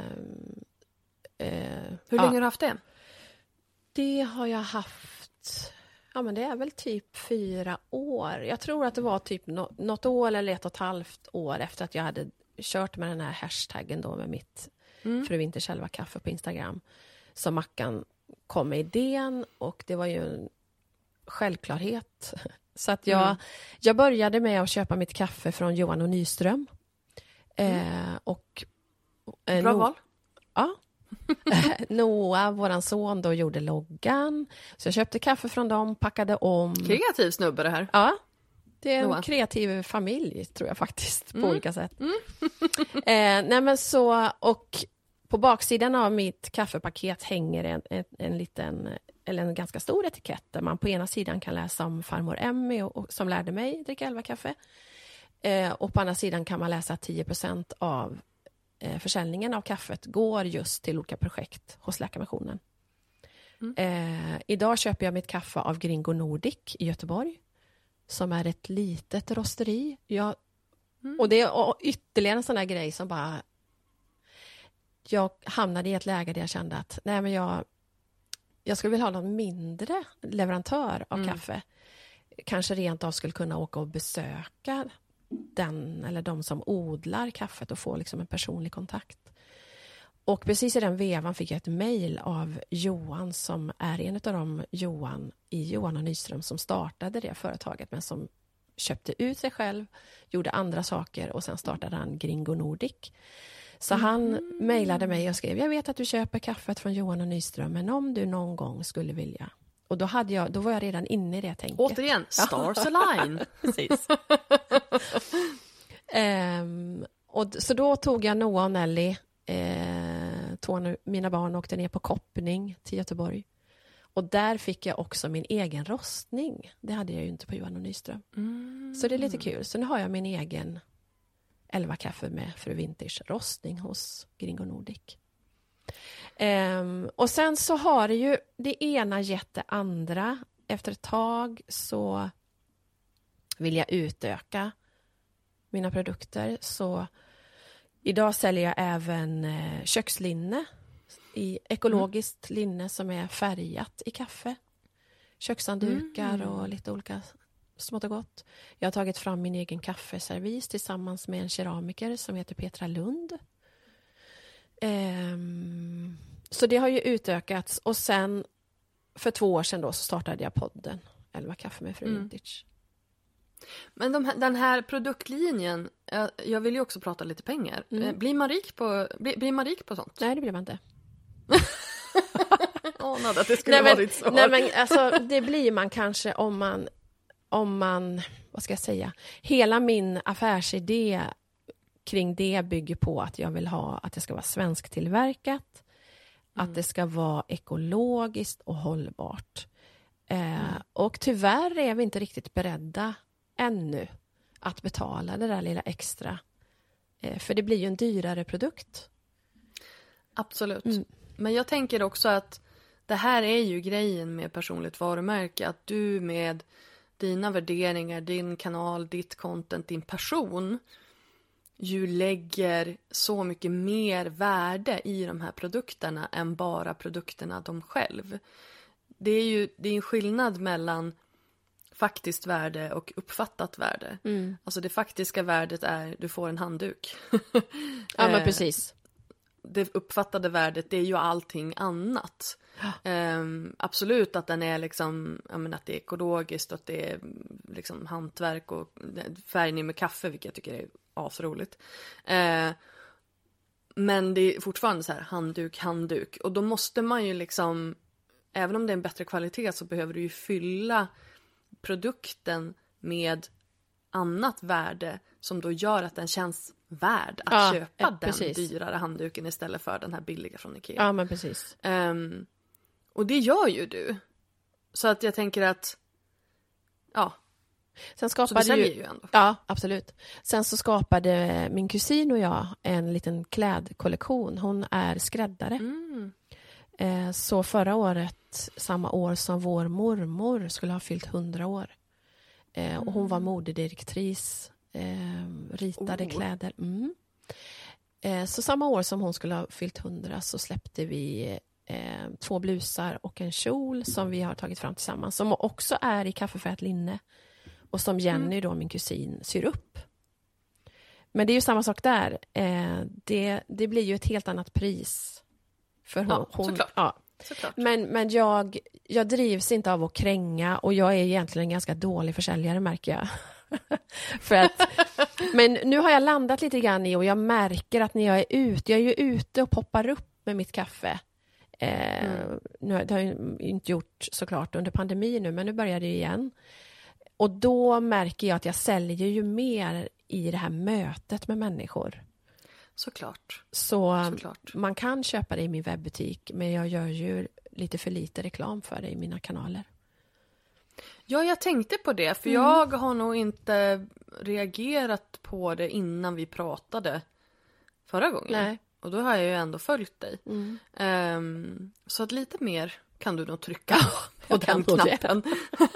eh, Hur länge ja. har du haft det? Det har jag haft, ja men det är väl typ fyra år. Jag tror att det var typ no- något år eller ett och ett halvt år efter att jag hade kört med den här hashtaggen då med mitt mm. Fru Vinter själva kaffe på Instagram. Så Mackan kom med idén, och det var ju en självklarhet. Så att jag, mm. jag började med att köpa mitt kaffe från Johan och Nyström. Mm. Eh, och, eh, Bra no- val. Ja. Noah, våran son, då gjorde loggan. Så jag köpte kaffe från dem, packade om. Kreativ snubbe det här. Ja, det är en Noah. kreativ familj tror jag faktiskt, på mm. olika sätt. Mm. eh, nej men så, och på baksidan av mitt kaffepaket hänger en, en, en liten, eller en ganska stor etikett där man på ena sidan kan läsa om farmor Emmy och, och, som lärde mig dricka elva kaffe. Eh, och på andra sidan kan man läsa att tio procent av eh, försäljningen av kaffet går just till olika projekt hos Läkarmissionen. Mm. Eh, idag köper jag mitt kaffe av Gringo Nordic i Göteborg, som är ett litet rosteri. Jag, mm. Och det är ytterligare en sån här grej som bara... Jag hamnade i ett läge där jag kände att nej, men jag, jag skulle vilja ha någon mindre leverantör av mm. kaffe. Kanske rent av skulle kunna åka och besöka den eller de som odlar kaffet och få liksom en personlig kontakt. Och precis i den vevan fick jag ett mejl av Johan, som är en av de Johan i Johan och Nyström som startade det företaget, men som köpte ut sig själv, gjorde andra saker och sen startade han Gringo Nordic. Så mm. han mejlade mig och skrev: jag vet att du köper kaffet från Johan och Nyström, men om du någon gång skulle vilja. Och då, hade jag, då var jag redan inne i det tänket. Återigen, stars align. Precis. um, och, så då tog jag Noah och Nelly, eh, två mina barn, åkte ner på koppning till Göteborg. Och där fick jag också min egen rostning. Det hade jag ju inte på Johan och Nyström. Mm. Så det är lite kul. Så nu har jag min egen elva kaffe med Fru Vinters rostning hos Gringo Nordic. Um, och sen så har det ju det ena gett det andra. Efter ett tag så vill jag utöka mina produkter. Så idag säljer jag även eh, kökslinne i ekologiskt mm. linne som är färgat i kaffe. Kökshanddukar mm. och lite olika smått och gott. Jag har tagit fram min egen kaffeservis tillsammans med en keramiker som heter Petra Lund. Um, så det har ju utökats. Och sen för två år sedan då så startade jag podden elva kaffe med Fru mm. Vintage. Men de här, den här produktlinjen, jag, jag vill ju också prata lite pengar. Mm. Blir man rik på, blir, blir man rik på sånt? Nej, det blir man inte. Anade att det skulle nej, men, vara ditt svar. Nej, men alltså, det blir man kanske om man, om man, vad ska jag säga, hela min affärsidé kring det bygger på att jag vill ha att det ska vara svensktillverkat, mm. att det ska vara ekologiskt och hållbart. Eh, mm. Och tyvärr är vi inte riktigt beredda ännu att betala det där lilla extra. Eh, för det blir ju en dyrare produkt. Absolut. Mm. Men jag tänker också att det här är ju grejen med personligt varumärke. Att du med dina värderingar, din kanal, ditt content, din person ju lägger så mycket mer värde i de här produkterna än bara produkterna de själv. Det är ju det är en skillnad mellan faktiskt värde och uppfattat värde. Mm. Alltså det faktiska värdet är du får en handduk. Ja, men precis. Det uppfattade värdet, det är ju allting annat. Um, absolut att den är liksom, jag menar, att det är ekologiskt och att det är liksom hantverk och färgning med kaffe, vilket jag tycker är asroligt. Uh, men det är fortfarande så här handduk, handduk. Och då måste man ju liksom, även om det är en bättre kvalitet, så behöver du ju fylla produkten med annat värde som då gör att den känns värd att ja, köpa ja, den precis. dyrare handduken istället för den här billiga från Ikea. Ja, men precis. Um, och det gör ju du. Så att jag tänker att ja. Sen skapade så det ju, ju ändå. Ja, absolut. Sen så skapade min kusin och jag en liten klädkollektion. Hon är skräddare. Mm. Eh, så förra året, samma år som vår mormor skulle ha fyllt hundra år. Eh, och hon var modedirektris. Eh, ritade oh. kläder. Mm. Eh, så samma år som hon skulle ha fyllt hundra så släppte vi eh, två blusar och en kjol som vi har tagit fram tillsammans. Som också är i kaffefärgat linne. Och som Jenny, då, min kusin, syr upp. Men det är ju samma sak där. Eh, det, det blir ju ett helt annat pris. För hon, ja, hon, såklart. Ja. såklart. Men, men jag, jag drivs inte av att kränga. Och jag är egentligen en ganska dålig försäljare, märker jag. För att, men nu har jag landat lite grann i, och jag märker att när jag är ute, jag är ju ute och poppar upp med mitt kaffe. Eh, mm. nu, det har jag inte gjort såklart under pandemin nu, men nu börjar det igen. Och då märker jag att jag säljer ju mer i det här mötet med människor. Såklart. Så Såklart. Man kan köpa det i min webbutik, men jag gör ju lite för lite reklam för det i mina kanaler. Ja, jag tänkte på det, för mm. jag har nog inte reagerat på det innan vi pratade förra gången. Nej. Och då har jag ju ändå följt dig. Mm. Um, så att lite mer kan du nog trycka på den knappen.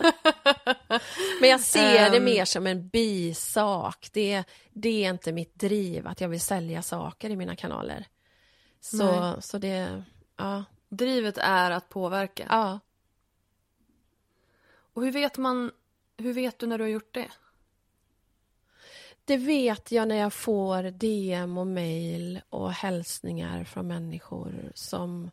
Men jag ser det mer som en bisak. Det, det är inte mitt driv att jag vill sälja saker i mina kanaler. Så, så det, ja. Drivet är att påverka. Ja. Och hur vet man, hur vet du när du har gjort det? Det vet jag när jag får D M och mejl och hälsningar från människor som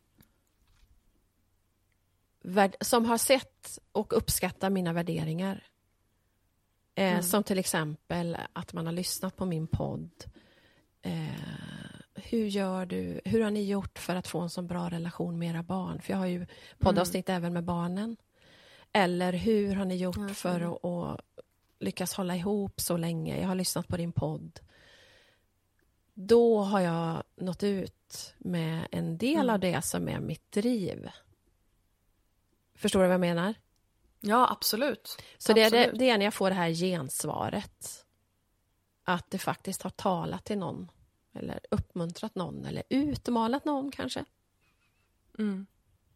som har sett och uppskattar mina värderingar. Eh, mm. Som till exempel att man har lyssnat på min podd. Eh, hur gör du? Hur har ni gjort för att få en så bra relation med era barn? För jag har ju poddavsnitt mm. även med barnen. Eller hur har ni gjort mm. för att, att lyckas hålla ihop så länge? Jag har lyssnat på din podd. Då har jag nått ut med en del mm. av det som är mitt driv. Förstår du vad jag menar? Ja, absolut. Så absolut. Det, är det, det är när jag får det här gensvaret. Att det faktiskt har talat till någon. Eller uppmuntrat någon. Eller utmalat någon kanske. Mm.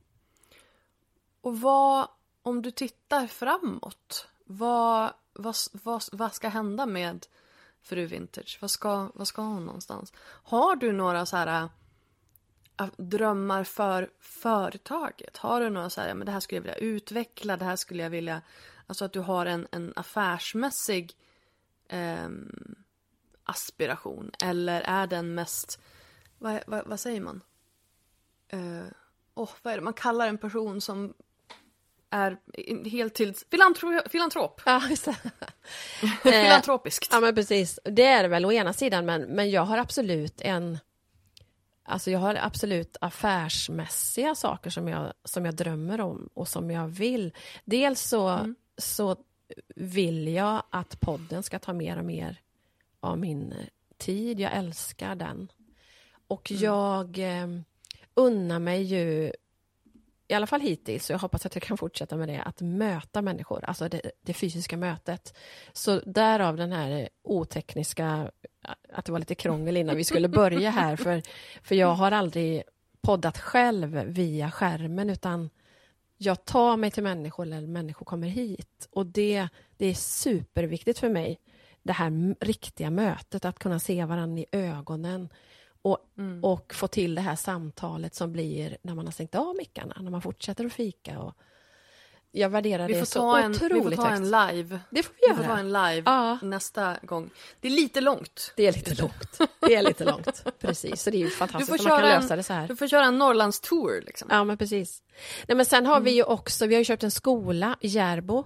Och vad, om du tittar framåt. Vad, vad, vad, vad ska hända med Fru Vintage? Vad ska, vad ska hon någonstans? Har du några så här drömmar för företaget? Har du några så här, men det här skulle jag vilja utveckla, det här skulle jag vilja, alltså att du har en, en affärsmässig eh, aspiration, eller är den mest, vad, vad, vad säger man? Eh, oh, vad är det man kallar en person som är helt till filantrop, filantrop. Ja, just det. Filantropiskt. Ja, men precis. Det är det väl å ena sidan, men, men jag har absolut en Alltså jag har absolut affärsmässiga saker som jag, som jag drömmer om och som jag vill. Dels så, mm. så vill jag att podden ska ta mer och mer av min tid. Jag älskar den. Och mm. jag eh, unnar mig ju, i alla fall hittills, så jag hoppas att jag kan fortsätta med det, att möta människor. Alltså det, det fysiska mötet. Så därav den här otekniska, att det var lite krångel innan vi skulle börja här. För, för jag har aldrig poddat själv via skärmen, utan jag tar mig till människor eller människor kommer hit. Och det, det är superviktigt för mig, det här riktiga mötet, att kunna se varandra i ögonen och, mm. och få till det här samtalet som blir när man har stängt av mickarna, när man fortsätter att fika. Och jag värderar vi får det ta så en, otroligt Vi får ta högt. en live. Det får vi göra. Vi får ta en live ja. nästa gång. Det är lite långt. Det är lite långt. Det är lite långt. Precis, så det är ju fantastiskt att man kan lösa det så här. Du får köra en Norrlands tour liksom. Ja, men precis. Nej, men sen har mm. vi ju också, vi har ju köpt en skola i Järbo.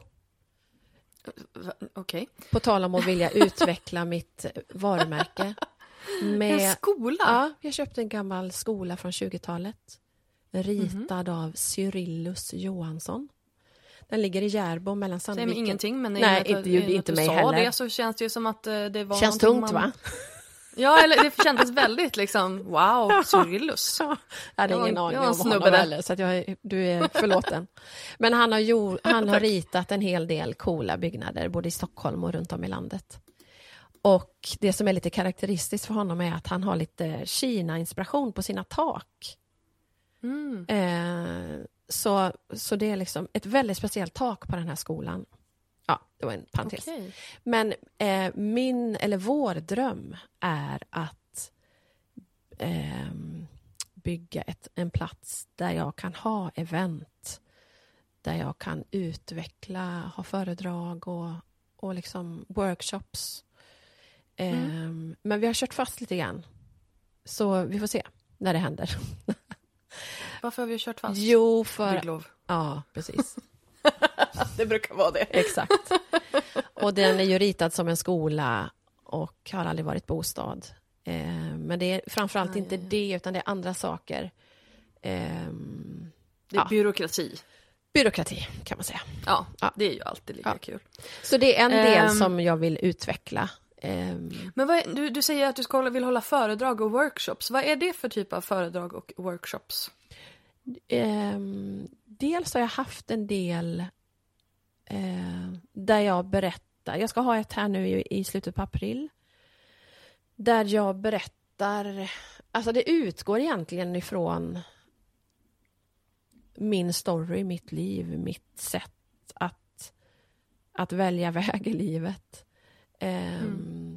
Okej. Okay. På tal om att vilja utveckla mitt varumärke. Med, en skola? Ja, vi har köpt en gammal skola från tjugotalet. Ritad mm-hmm. av Cyrillus Johansson. Den ligger i Järbo mellan Sandviken. Säger mig ingenting, men nej, inte, att, inte, inte mig heller. Det, så känns det ju som att det var känns tungt, man... va? Ja, eller det kändes väldigt liksom, wow, Cyrillus. Ja, jag hade ingen aning om honom heller, så att jag, du är förlåten. Men han har, ju, han har ritat en hel del coola byggnader, både i Stockholm och runt om i landet. Och det som är lite karaktäristiskt för honom är att han har lite Kina-inspiration på sina tak. Mm. Eh, så, så det är liksom ett väldigt speciellt tak på den här skolan. Ja, det var en parentes. Okay. Men eh, min, eller vår dröm är att eh, bygga ett, en plats där jag kan ha event. Där jag kan utveckla, ha föredrag och, och liksom workshops. Eh, mm. Men vi har kört fast lite grann. Så vi får se när det händer. Varför har vi kört fast? Jo, för... Bygglov. Ja, precis. Det brukar vara det. Exakt. Och den är ju ritad som en skola och har aldrig varit bostad. Eh, men det är framförallt aj, inte aj. det, utan det är andra saker. Eh, det är ja. byråkrati. Byråkrati, kan man säga. Ja, ja. Det är ju alltid lika ja. kul. Så det är en del um, som jag vill utveckla. Um, men vad är, du, du säger att du ska, vill hålla föredrag och workshops. Vad är det för typ av föredrag och workshops? Um, dels har jag haft en del uh, där jag berättar. Jag ska ha ett här nu i, i slutet på april. Där jag berättar. Alltså det utgår egentligen ifrån min story, mitt liv, mitt sätt att, att välja väg i livet. Um, mm.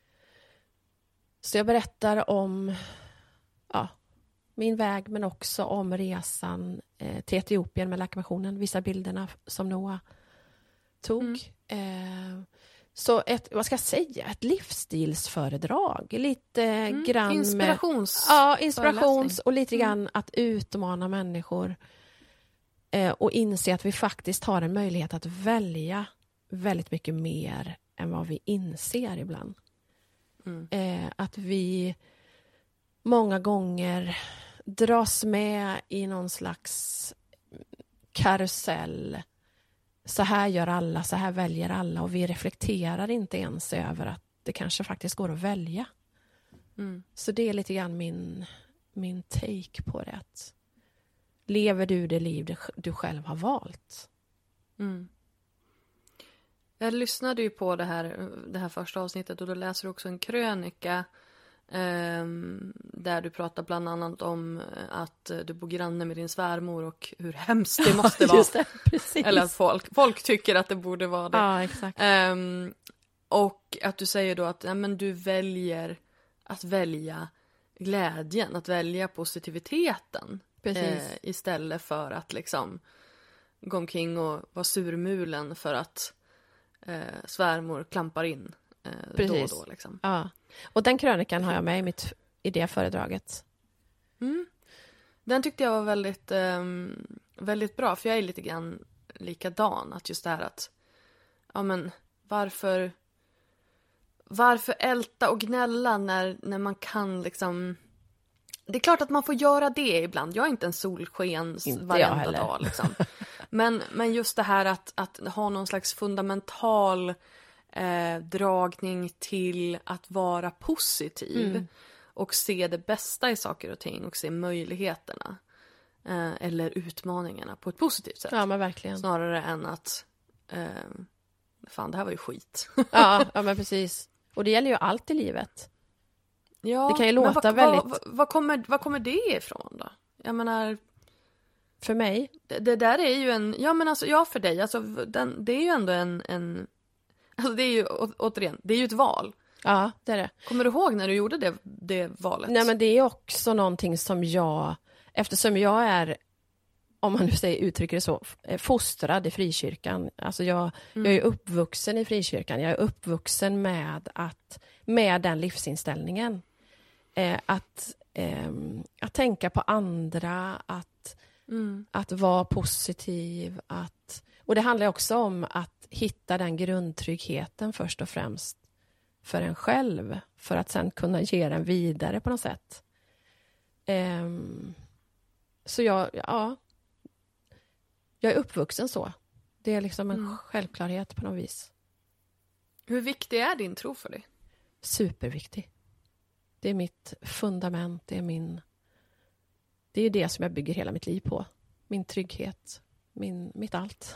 Så jag berättar om ja, min väg, men också om resan eh, till Etiopien med Läkarmissionen. Vissa bilderna som Noah tog. Mm. Eh, så ett, vad ska jag säga, ett livsstilsföredrag. Lite mm. grann Inspirations. Med, ja, inspirations och lite grann mm. att utmana människor. Eh, och inse att vi faktiskt har en möjlighet att välja väldigt mycket mer än vad vi inser ibland. Mm. Eh, att vi många gånger dras med i någon slags karusell. Så här gör alla, så här väljer alla. Och vi reflekterar inte ens över att det kanske faktiskt går att välja. Mm. Så det är lite grann min, min take på det. Att lever du det liv du själv har valt? Mm. Jag lyssnade ju på det här, det här första avsnittet och då läser du också en krönika eh, där du pratar bland annat om att du bor granne med din svärmor och hur hemskt det måste vara. Just det, precis. Eller folk, folk tycker att det borde vara det. Ja, exakt. Eh, och att du säger då att ja, men du väljer att välja glädjen, att välja positiviteten. Eh, istället för att liksom gå omkring och vara surmulen för att Eh, svärmor klampar in eh, Precis. då och då. Liksom. Ja. Och den krönikan har jag med i, mitt, i det föredraget. Mm. Den tyckte jag var väldigt, eh, väldigt bra. För jag är lite grann likadan. Att just det här att ja men varför varför älta och gnälla när, när man kan liksom. Det är klart att man får göra det ibland. Jag är inte en solskens inte varenda dag liksom. Men, men just det här att, att ha någon slags fundamental eh, dragning till att vara positiv. Mm. Och se det bästa i saker och ting. Och se möjligheterna. Eh, eller utmaningarna på ett positivt sätt. Ja, men verkligen. Snarare än att eh, fan, det här var ju skit. ja, ja, men precis. Och det gäller ju allt i livet. Ja, det kan ju låta vad, väldigt... Vad, vad, kommer, vad kommer det ifrån då? Jag menar... För mig? Det, det där är ju en... Ja, men alltså, ja för dig. Alltså, den, det är ju ändå en... en alltså, det är ju, å, återigen, det är ju ett val. Ja, det är det. Kommer du ihåg när du gjorde det, det valet? Nej, men det är också någonting som jag... Eftersom jag är, om man nu säger uttrycker det så, fostrad i frikyrkan. Alltså jag, mm. jag är uppvuxen i frikyrkan. Jag är uppvuxen med, att, med den livsinställningen. Eh, att, eh, att tänka på andra, att, mm. att vara positiv. Att, och det handlar också om att hitta den grundtryggheten först och främst för en själv. För att sen kunna ge den vidare på något sätt. Eh, så jag, ja... Jag är uppvuxen så. Det är liksom en mm. självklarhet på något vis. Hur viktig är din tro för dig? Superviktig. Det är mitt fundament. Det är min... Det är det som jag bygger hela mitt liv på. Min trygghet. Min, mitt allt.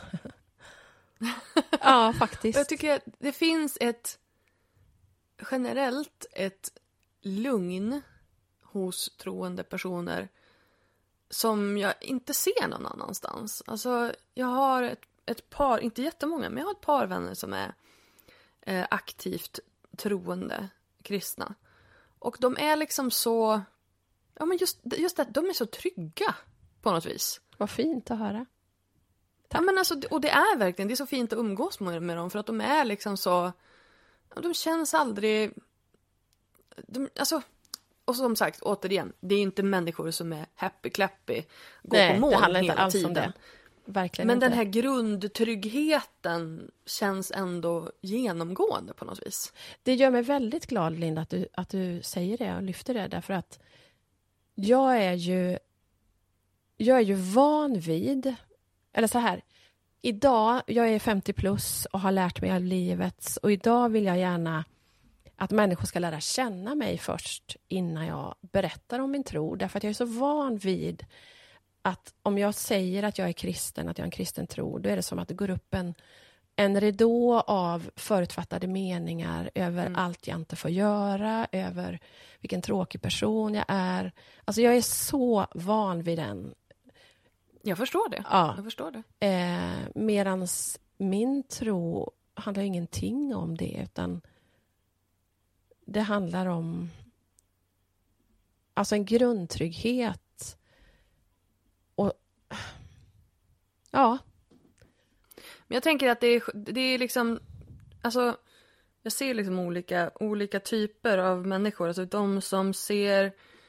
Ja, faktiskt. Jag tycker att det finns ett... Generellt ett lugn hos troende personer som jag inte ser någon annanstans. Alltså, jag har ett, ett par, inte jättemånga, men jag har ett par vänner som är eh, aktivt troende kristna. Och de är liksom så, ja men just, just det, de är så trygga på något vis. Vad fint att höra. Tack. Ja, men alltså, och det är verkligen, det är så fint att umgås med, med dem för att de är liksom så, de känns aldrig, de, alltså... Och som sagt, återigen, det är inte människor som är happy-clappy, går Nej, på mål det handlar hela inte alls tiden. om det. Verkligen Men inte. den här grundtryggheten känns ändå genomgående på något vis. Det gör mig väldigt glad, Linda, att du, att du säger det och lyfter det. Därför att jag är ju, jag är ju van vid, eller så här, idag, jag är femtio plus och har lärt mig av livet. Och idag vill jag gärna att människor ska lära känna mig först innan jag berättar om min tro. Därför att jag är så van vid att om jag säger att jag är kristen, att jag har en kristen tro, då är det som att det går upp en, en ridå av förutfattade meningar över mm. allt jag inte får göra, över vilken tråkig person jag är. Alltså jag är så van vid den. Jag förstår det. Ja. Jag förstår det. Eh, medans min tro handlar ingenting om det, utan det handlar om alltså en grundtrygghet. Och ja. Men jag tänker att det är, det är liksom, alltså jag ser liksom olika, olika typer av människor. Alltså de som ser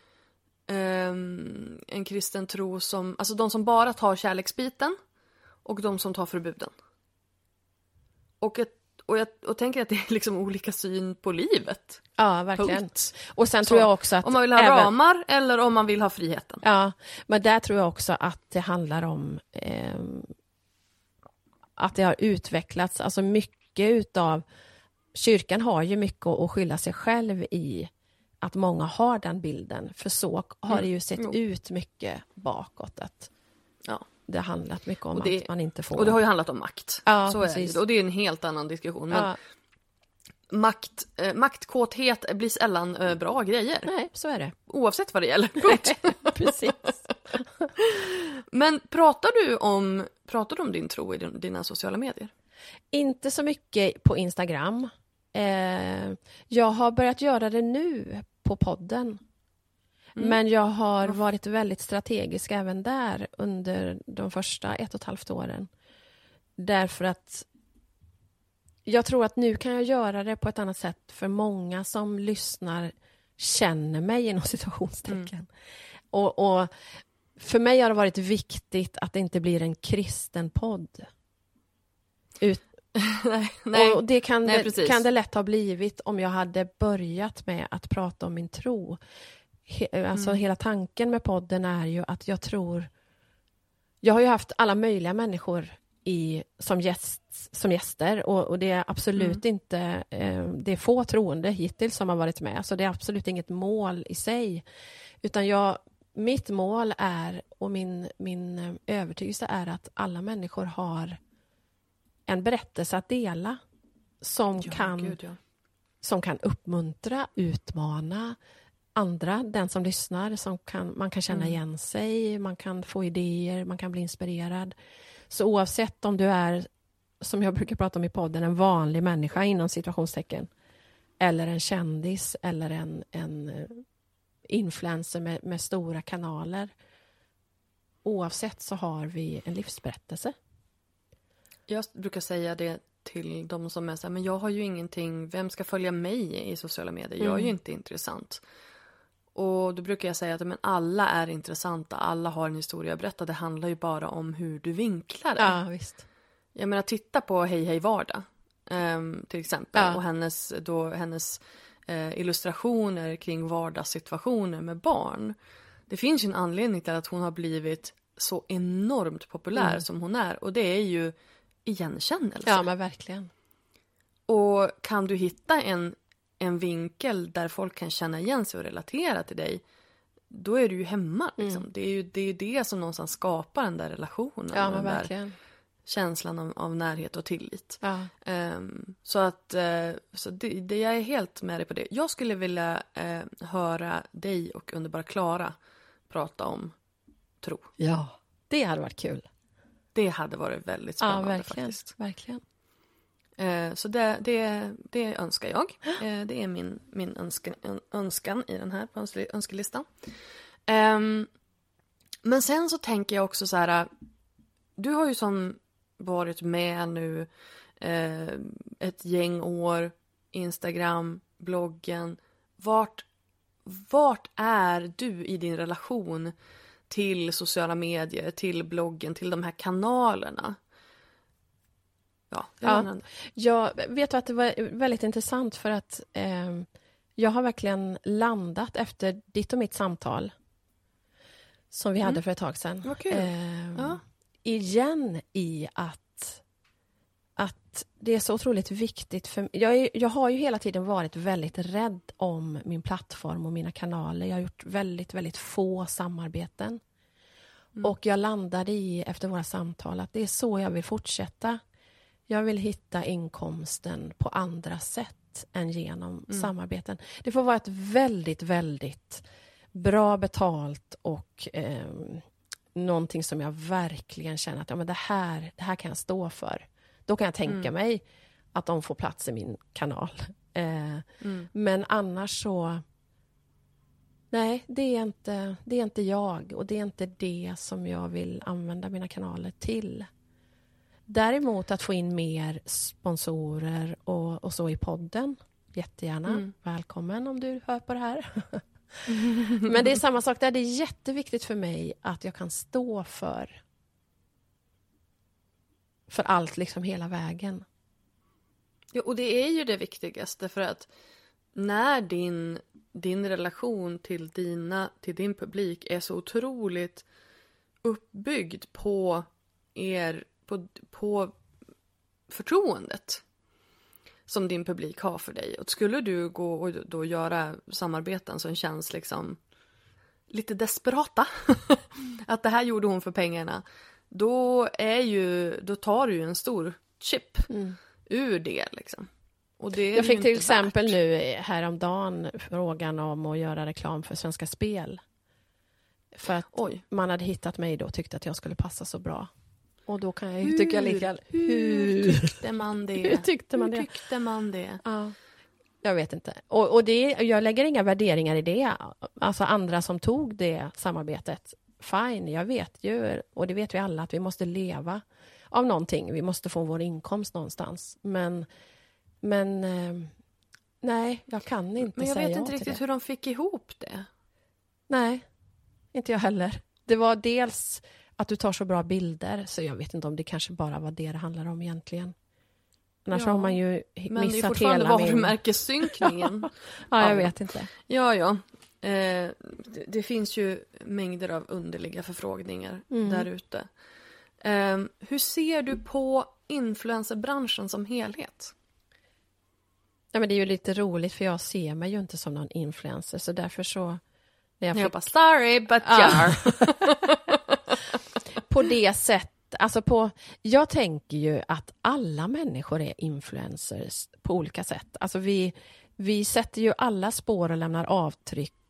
um, en kristen tro som, alltså de som bara tar kärleksbiten och de som tar förbuden. Och ett Och jag och tänker att det är liksom olika syn på livet. Ja, verkligen. Punkt. Och sen så, tror jag också att... Om man vill ha även, ramar eller om man vill ha friheten. Ja, men där tror jag också att det handlar om eh, att det har utvecklats. Alltså mycket utav... Kyrkan har ju mycket att skylla sig själv i att många har den bilden. För så har det ju sett mm. ut mycket bakåt. Att, ja. Det har handlat mycket om det, att man inte får... Och det har ju handlat om makt. Ja, så är det. Och det är en helt annan diskussion. Men ja. makt, eh, maktkåthet blir sällan eh, bra grejer. Nej, så är det. Oavsett vad det gäller. Precis. Men pratar du om, pratar du om din tro i dina sociala medier? Inte så mycket på Instagram. Eh, jag har börjat göra det nu på podden. Mm. Men jag har varit väldigt strategisk även där under de första ett och ett halvt åren. Därför att jag tror att nu kan jag göra det på ett annat sätt för många som lyssnar känner mig inom situationstecken. Mm. Och, och för mig har det varit viktigt att det inte blir en kristen podd. Ut, nej, nej, och det kan, nej, det kan det lätt ha blivit om jag hade börjat med att prata om min tro. He, alltså mm. hela tanken med podden är ju att jag tror... Jag har ju haft alla möjliga människor i, som, gäst, som gäster och, och det är absolut mm. inte... Eh, det är få troende hittills som har varit med, så det är absolut inget mål i sig. Utan jag, mitt mål är, och min, min övertygelse är att alla människor har en berättelse att dela som, ja, kan, Gud, ja. som kan uppmuntra, utmana, andra, den som lyssnar, som kan, man kan känna Mm. igen sig, man kan få idéer, man kan bli inspirerad. Så oavsett om du är, som jag brukar prata om i podden, en vanlig människa inom situationstecken, eller en kändis, eller en, en influencer med, med stora kanaler. Oavsett så har vi en livsberättelse. Jag brukar säga det till de som är så här, men jag har ju ingenting, vem ska följa mig i sociala medier? Jag är ju Mm. inte intressant. Och då brukar jag säga att men alla är intressanta, alla har en historia att berätta, det handlar ju bara om hur du vinklar det. Ja, visst. Jag menar, titta på Hej Hej Vardag um, till exempel, Ja. och hennes, då, hennes uh, illustrationer kring vardagssituationer med barn. Det finns ju en anledning till att hon har blivit så enormt populär Mm. som hon är, och det är ju igenkännelse. Ja, men verkligen. Och kan du hitta en, en vinkel där folk kan känna igen sig och relatera till dig, då är du ju hemma. Liksom. Mm. Det är ju det, är ju det som någonstans skapar den där relationen. Ja, och men den där verkligen. känslan av, av närhet och tillit. Ja. Um, så att uh, så det, det, jag är helt med dig på det. Jag skulle vilja uh, höra dig och underbara Klara prata om tro. ja, det hade varit kul. Det hade varit väldigt Ja, spännande verkligen. faktiskt. verkligen. Uh, så det, det, det önskar jag. Uh, det är min, min önskan, önskan i den här på önske, önskelistan. Um, men sen så tänker jag också så här. Du har ju som varit med nu eh, ett gäng år, Instagram, bloggen. Vart, vart är du i din relation till sociala medier, till bloggen, till de här kanalerna? Ja, jag Ja. menar- Jag vet att det var väldigt intressant för att eh, jag har verkligen landat efter ditt och mitt samtal som vi hade för ett tag sedan. Vad kul. Eh, Ja. Igen i att, att det är så otroligt viktigt för jag, är, jag har ju hela tiden varit väldigt rädd om min plattform och mina kanaler. Jag har gjort väldigt, väldigt få samarbeten. Mm. Och jag landade i efter våra samtal att det är så jag vill fortsätta. Jag vill hitta inkomsten på andra sätt än genom mm. samarbeten. Det får vara ett väldigt, väldigt bra betalt och eh, någonting som jag verkligen känner att ja, men det, här, det här kan jag stå för. Då kan jag tänka mm. mig att de får plats i min kanal. Eh, mm. Men annars så... Nej, det är, inte, det är inte jag. Och det är inte det som jag vill använda mina kanaler till. Däremot att få in mer sponsorer och, och så i podden. Jättegärna. Mm. Välkommen om du hör på det här. Men det är samma sak där. Det är jätteviktigt för mig att jag kan stå för för allt liksom hela vägen. Ja, och det är ju det viktigaste, för att när din, din relation till, dina, till din publik är så otroligt uppbyggd på er, på, på förtroendet som din publik har för dig. Och skulle du gå och då göra samarbeten som känns liksom lite desperata, att det här gjorde hon för pengarna, då är ju, då tar du ju en stor chip mm. ur det liksom. Och det är jag fick ju till inte exempel värt. nu häromdagen frågan om att göra reklam för Svenska Spel. För att Oj. man hade hittat mig då och tyckte att jag skulle passa så bra. Och då kan jag ju Hur, tycka lika... Hur tyckte man det? Hur tyckte man hur det? tyckte man det? Ja. Jag vet inte. Och, och det, jag lägger inga värderingar i det. Alltså andra som tog det samarbetet. Fine, jag vet ju. Och det vet vi alla att vi måste leva av någonting. Vi måste få vår inkomst någonstans. Men, men eh, nej, jag kan inte Men jag säga vet ja inte till riktigt det. hur de fick ihop det. Nej, inte jag heller. Det var dels att du tar så bra bilder. Så jag vet inte om det kanske bara var det det handlar om egentligen. Annars Ja, har man ju men det är missat fortfarande hela min... varumärkessynkningen. Ja, jag Ja. vet inte. Ja, ja. Eh, det, det finns ju mängder av underliga förfrågningar Mm. där ute. Eh, hur ser du på influencerbranschen som helhet? Ja, men det är ju lite roligt för jag ser mig ju inte som någon influencer. Så därför så... När jag Jag fick... bara, sorry, but Ja. yeah. på det sättet. Alltså på, jag tänker ju att alla människor är influencers på olika sätt. Alltså vi, vi sätter ju alla spår och lämnar avtryck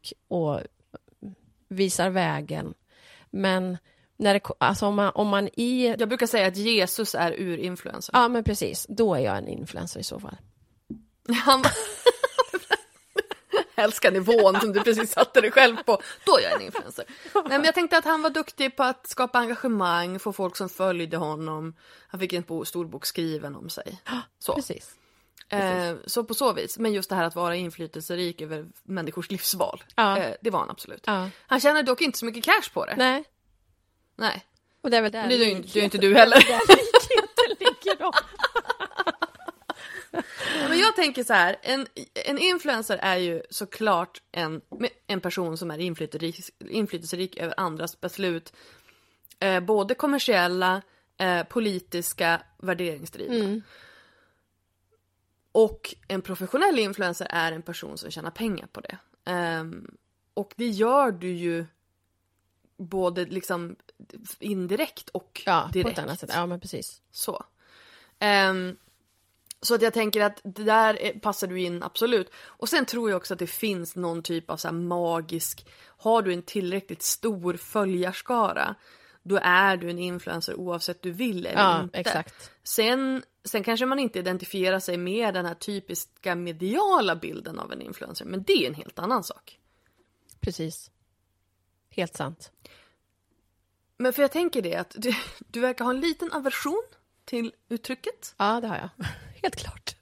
och visar vägen. Men när det, alltså om, man, om man i... Jag brukar säga att Jesus är urinfluencer. Ja, men precis. Då är jag en influencer i så fall. Han jag älskar nivån som du precis satte dig själv på. Då är jag en influencer. Nej, men jag tänkte att han var duktig på att skapa engagemang, få folk som följde honom. Han fick en bo, stor bok skriven om sig. Så. Precis. Eh, så på så vis. Men just det här att vara inflytelserik över människors livsval. Ja. Eh, det var han absolut. Ja. Han tjänar dock inte så mycket cash på det. Nej. Nej. Och det är väl där det är ju inte, inte du heller. ligger då. Ja, men jag tänker så här, en, en influencer är ju såklart en, en person som är inflytelserik, inflytelserik över andras beslut. Eh, både kommersiella, eh, politiska, värderingsdrivna. Mm. Och en professionell influencer är en person som tjänar pengar på det. Um, och det gör du ju både liksom indirekt och ja, direkt. På ett annat sätt. Ja, men precis. Så. Um, så att jag tänker att det där är, passar du in absolut. Och sen tror jag också att det finns någon typ av så här magisk... Har du en tillräckligt stor följarskara, då är du en influencer oavsett du vill eller ja, inte. Exakt. Sen, sen kanske man inte identifierar sig med den här typiska mediala bilden av en influencer. Men det är en helt annan sak. Precis. Helt sant. Men för jag tänker det att du, du verkar ha en liten aversion till uttrycket. Ja, det har jag. Helt klart.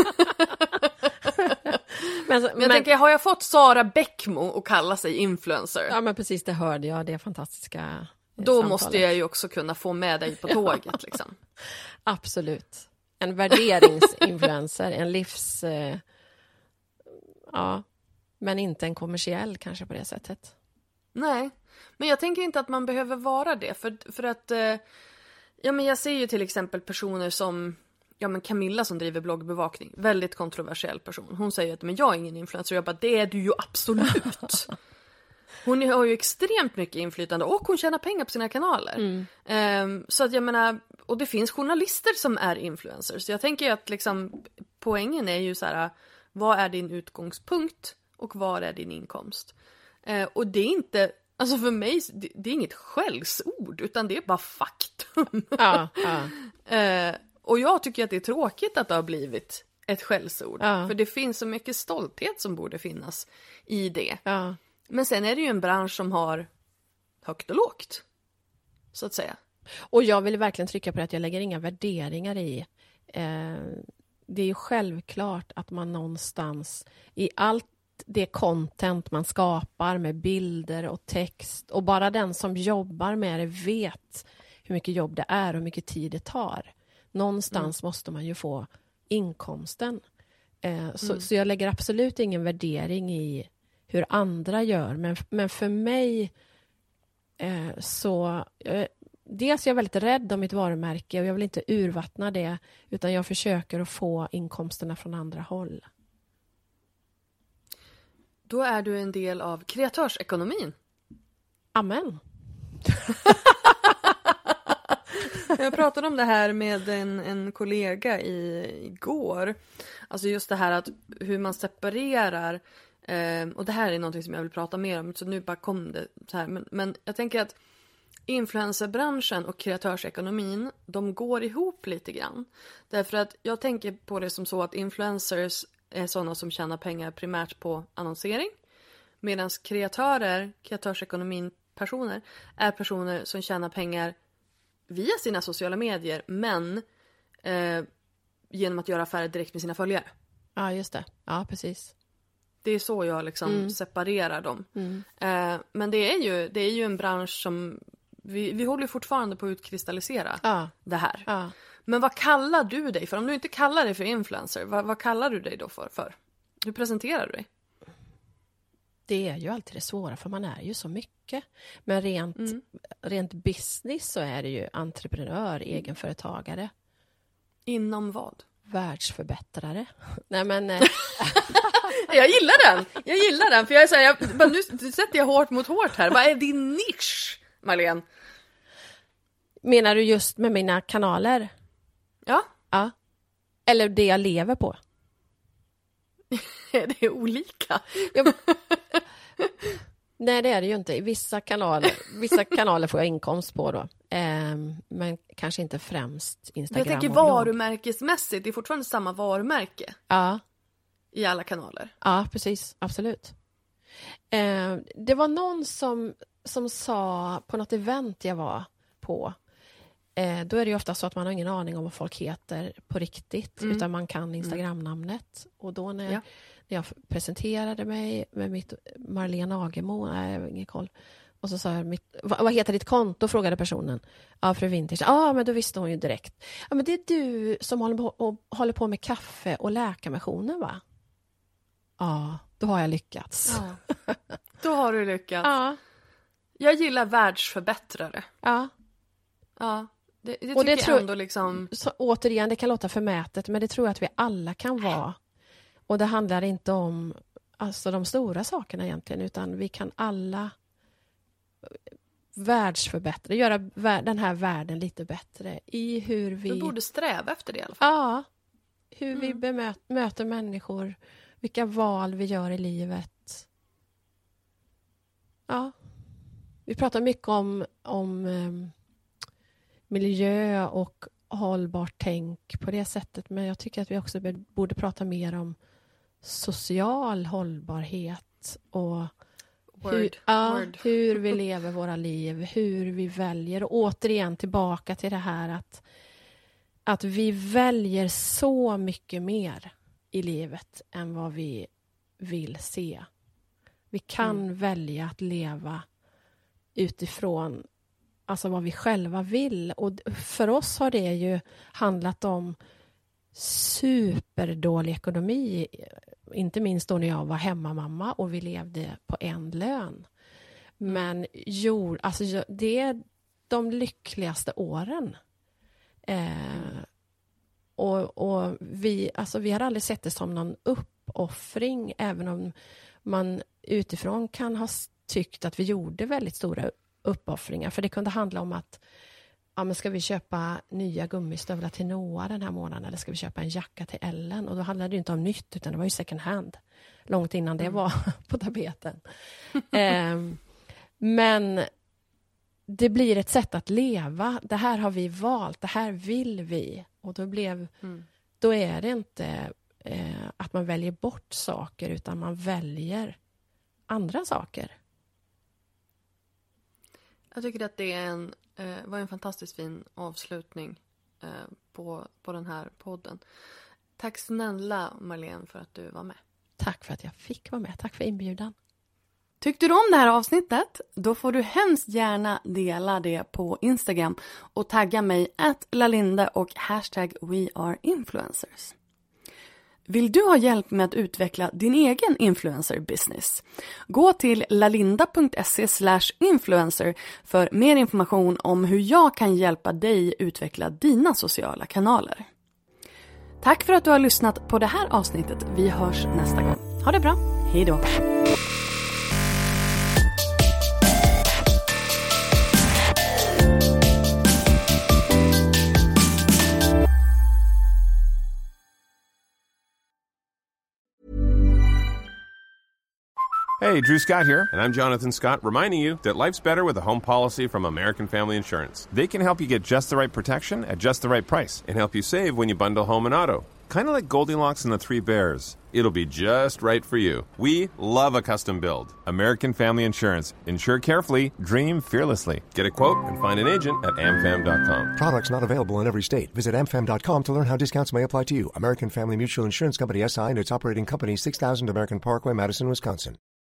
men, men jag men, tänker, har jag fått Sara Bäckmo att kalla sig influencer? Ja, men precis, det hörde jag. Det är fantastiska... Då samtalet. Måste jag ju också kunna få med dig på tåget. Ja. Liksom. Absolut. En värderingsinfluencer, en livs... Eh, ja, men inte en kommersiell kanske på det sättet. Nej, men jag tänker inte att man behöver vara det. För, för att... Eh, ja, men jag ser ju till exempel personer som... Ja, men Camilla som driver bloggbevakning. Väldigt kontroversiell person. Hon säger att men jag är ingen influencer. Och jag bara, det är du ju absolut. Hon har ju extremt mycket inflytande och hon tjänar pengar på sina kanaler. Mm. Um, så att jag menar, och det finns journalister som är influencers. Så jag tänker ju att liksom, poängen är ju så här, vad är din utgångspunkt och vad är din inkomst? Uh, och det är inte, alltså för mig, det, det är inget skällsord utan det är bara faktum. Ja, ja. uh, och jag tycker att det är tråkigt att det har blivit ett skällsord. Ja. För det finns så mycket stolthet som borde finnas i det. Ja. Men sen är det ju en bransch som har högt och lågt, så att säga. Och jag vill verkligen trycka på att jag lägger inga värderingar i. Eh, det är ju självklart att man någonstans i allt det content man skapar med bilder och text och bara den som jobbar med det vet hur mycket jobb det är och hur mycket tid det tar. Någonstans mm. måste man ju få inkomsten. Eh, så, mm. så jag lägger absolut ingen värdering i hur andra gör. Men, men för mig eh, så... Eh, dels är jag väldigt rädd om mitt varumärke och jag vill inte urvattna det. Utan jag försöker att få inkomsterna från andra håll. Då är du en del av kreatörsekonomin. Amen. Jag pratade om det här med en, en kollega i, igår. Alltså just det här att hur man separerar. Eh, och det här är något som jag vill prata mer om. Så nu bara kom det så här. Men, men jag tänker att influencerbranschen och kreatörsekonomin, de går ihop lite grann. Därför att jag tänker på det som så att influencers är sådana som tjänar pengar primärt på annonsering. Medan kreatörer, kreatörsekonomin personer, är personer som tjänar pengar via sina sociala medier, men eh, genom att göra affärer direkt med sina följare. Ja, just det. Ja, precis. Det är så jag liksom mm. separerar dem. Mm. Eh, men det är, ju, det är ju en bransch som... Vi, vi håller fortfarande på att utkristallisera ja. det här. Ja. Men vad kallar du dig för? Om du inte kallar dig för influencer, vad, vad kallar du dig då för, för? Hur presenterar du dig? Det är ju alltid det svåra, för man är ju så mycket. Men rent, mm. rent business så är det ju entreprenör, egenföretagare. Inom vad? Världsförbättrare. Nej, men... Jag gillar den! Jag gillar den, för jag är så här, jag, bara, nu sätter jag hårt mot hårt här. Vad är din nisch, Marlene? Menar du just med mina kanaler? Ja. Ja. Eller det jag lever på? Det är olika. Jag, Nej, det är det ju inte. I vissa kanaler, vissa kanaler får jag inkomst på då. Eh, men kanske inte främst Instagram. Jag tänker varumärkesmässigt, det är fortfarande samma varumärke. Ja. I alla kanaler. Ja, precis. Absolut. Eh, det var någon som, som sa på något event jag var på. Eh, då är det ju ofta så att man har ingen aning om vad folk heter på riktigt. Mm. Utan man kan Instagram-namnet. Och då när, ja. när jag presenterade mig med mitt Marlene Agemo, nej, jag har ingen koll. Och så sa jag, mitt, vad, vad heter ditt konto? Frågade personen. Ja, Fru Vintage. Ja, men då visste hon ju direkt. Ja, men det är du som håller på, och, håller på med kaffe och läkarmissionen, va? Ja, då har jag lyckats. Ja. Då har du lyckats. Ja. Jag gillar världsförbättrare. Ja. Ja. Det, det tycker och det jag tror, ändå liksom... Så, återigen, det kan låta förmätet, men det tror jag att vi alla kan vara. Och det handlar inte om alltså, de stora sakerna egentligen, utan vi kan alla världsförbättra, göra den här världen lite bättre i hur vi... Vi borde sträva efter det i alla fall. Ja, hur mm. vi bemöt, möter människor, vilka val vi gör i livet. Ja, vi pratar mycket om, om um, miljö och hållbart tänk på det sättet, men jag tycker att vi också borde prata mer om social hållbarhet och Word. Hur, ja, Word. hur vi lever våra liv, hur vi väljer. Och återigen tillbaka till det här att, att vi väljer så mycket mer i livet än vad vi vill se. Vi kan mm. välja att leva utifrån alltså vad vi själva vill. Och för oss har det ju handlat om superdålig ekonomi, inte minst då när jag var hemmamamma och vi levde på en lön. Men jo, alltså, det är de lyckligaste åren. Eh, och och vi, alltså, vi har aldrig sett det som någon uppoffring, även om man utifrån kan ha tyckt att vi gjorde väldigt stora uppoffringar. För det kunde handla om att ja, men ska vi köpa nya gummistövlar till Noah den här månaden, eller ska vi köpa en jacka till Ellen? Och då handlade det inte om nytt, utan det var ju second hand. Långt innan det var på tapeten. eh, men det blir ett sätt att leva. Det här har vi valt, det här vill vi. Och då, blev, mm. då är det inte eh, att man väljer bort saker, utan man väljer andra saker. Jag tycker att det är en, eh, var en fantastiskt fin avslutning eh, på, på den här podden. Tack snälla Marlene för att du var med. Tack för att jag fick vara med. Tack för inbjudan. Tyckte du om det här avsnittet? Då får du hemskt gärna dela det på Instagram och tagga mig at lalinde och hashtag weareinfluencers. Vill du ha hjälp med att utveckla din egen influencer business? Gå till lalinda.se slash influencer för mer information om hur jag kan hjälpa dig utveckla dina sociala kanaler. Tack för att du har lyssnat på det här avsnittet. Vi hörs nästa gång. Ha det bra. Hej då. Hey, Drew Scott here, and I'm Jonathan Scott, reminding you that life's better with a home policy from American Family Insurance. They can help you get just the right protection at just the right price and help you save when you bundle home and auto. Kind of like Goldilocks and the Three Bears. It'll be just right for you. We love a custom build. American Family Insurance. Insure carefully, dream fearlessly. Get a quote and find an agent at a m fam dot com. Products not available in every state. Visit a m fam dot com to learn how discounts may apply to you. American Family Mutual Insurance Company S I and its operating company, six thousand American Parkway, Madison, Wisconsin.